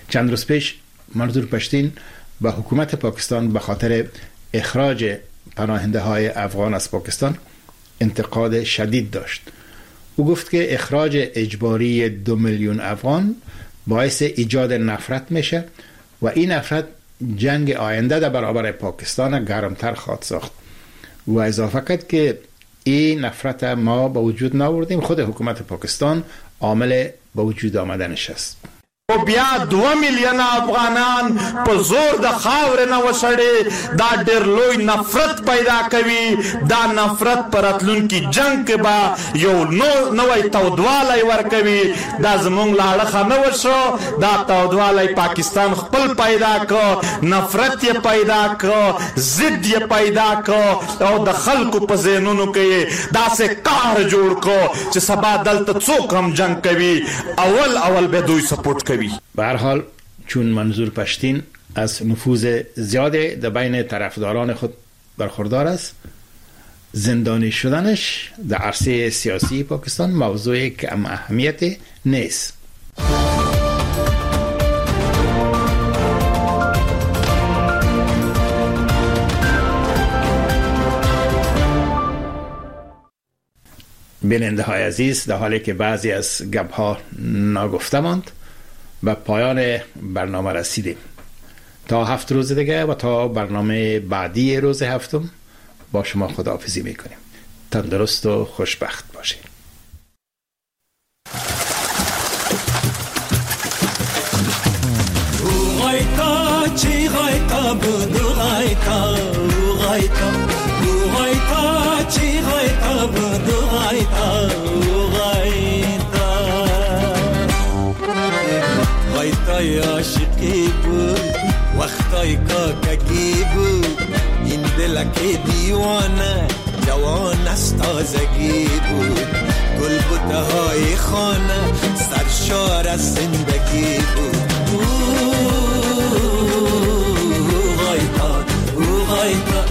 چند روز پیش منظور پشتین به حکومت پاکستان به خاطر اخراج پناهنده های افغان از پاکستان انتقاد شدید داشت. او گفت که اخراج اجباری 2 میلیون افغان باعث ایجاد نفرت میشه و این نفرت جنگ آینده در برابر پاکستان گرمتر خواهد ساخت و اضافه کرد که این نفرت ما به وجود ناوردیم، خود حکومت پاکستان عامل به وجود آمدنش است. او بیا 2 میلیون افغانان په زور د خاور نه وسړي دا ډېر لوی نفرت پیدا کوي. دا نفرت پر راتلونکي جنگ کې به یو نوی تودوالی ورکوي. دا زمونږ له اړخه نه وشو، دا تودوالی پاکستان خپل پیدا کو، نفرت یې پیدا کو، ضد یې پیدا کو او د خلکو په ذهنونو کې داسې قهر جوړ کو چې سبا دلته څوک هم جنگ کوي اول به دوی سپورت کوي. به هر حال چون منظور پشتین از نفوذ زیاده در بین طرفداران خود برخوردار است، زندانی شدنش در عرصه سیاسی پاکستان موضوع کم اهمیت نیست. بیننده های عزیز، در حالی که بعضی از گپ ها ناگفته ماند و پایان برنامه رسیدیم. تا 7 روز دیگه و تا برنامه بعدی روز هفتم با شما خداحافظی میکنیم. تندرست و خوشبخت باشید. عاشقی بود وقتای کاکگی بود، این دلک دیوانه جوان از تازگی بود، گل بوته های خانه سرشار از زندگی بود. غایتا غایتا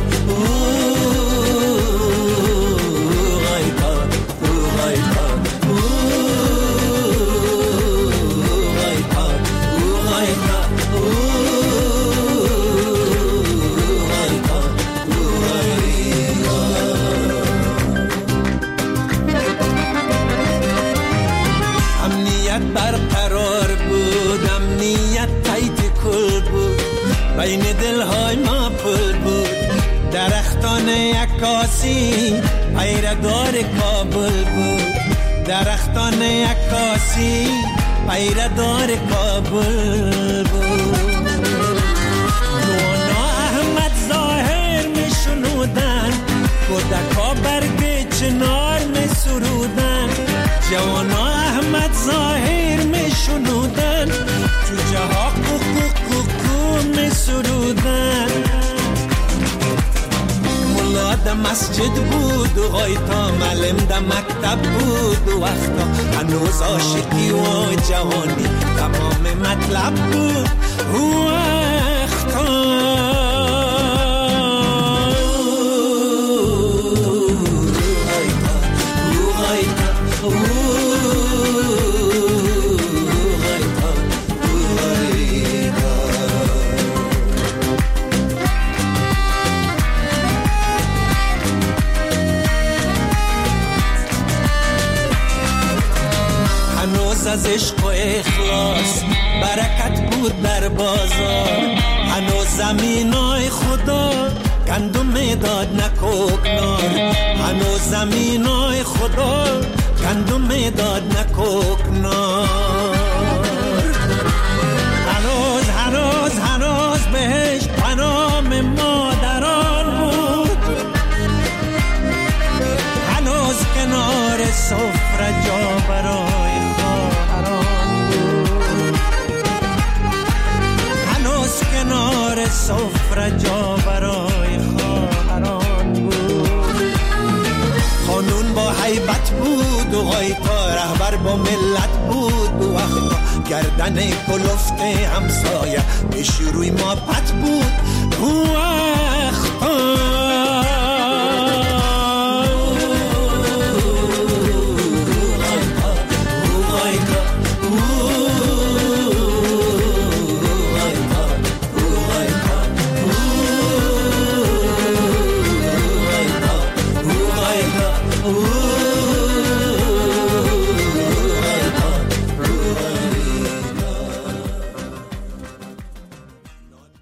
برقرار بود، امنیت تایت کل بود، بین دلهای ما پل بود، درختان عکاسی پیردار کابل بود، درختان عکاسی پیردار کابل بود. نوانا احمد ظاهر می شنودن، کودکا برگ چنار می سرودن، جوانا احمد ظاهر می شنودن، جوجه ها کوکو می سرودن. ملا ده مسجد بود و غایتا معلم ده مکتب بود و وقتا هنوز عاشقی و جوانی تمام مطلب بود و وقتا از عشق و اخلاص برکت بود در بازار، هنوز زمینای خدا گندم داد نکوکنار، هنوز زمینای خدا گندم داد نکوکنار. هنوز بهش پنام مادران بود، هنوز کنار سفره جا برای کنار سفره جا برای خواهران بود. خانون با حیبت بود و غایتا رهبر با ملت بود و وقتا گردن کلفت همسایه پیش روی ما پت بود.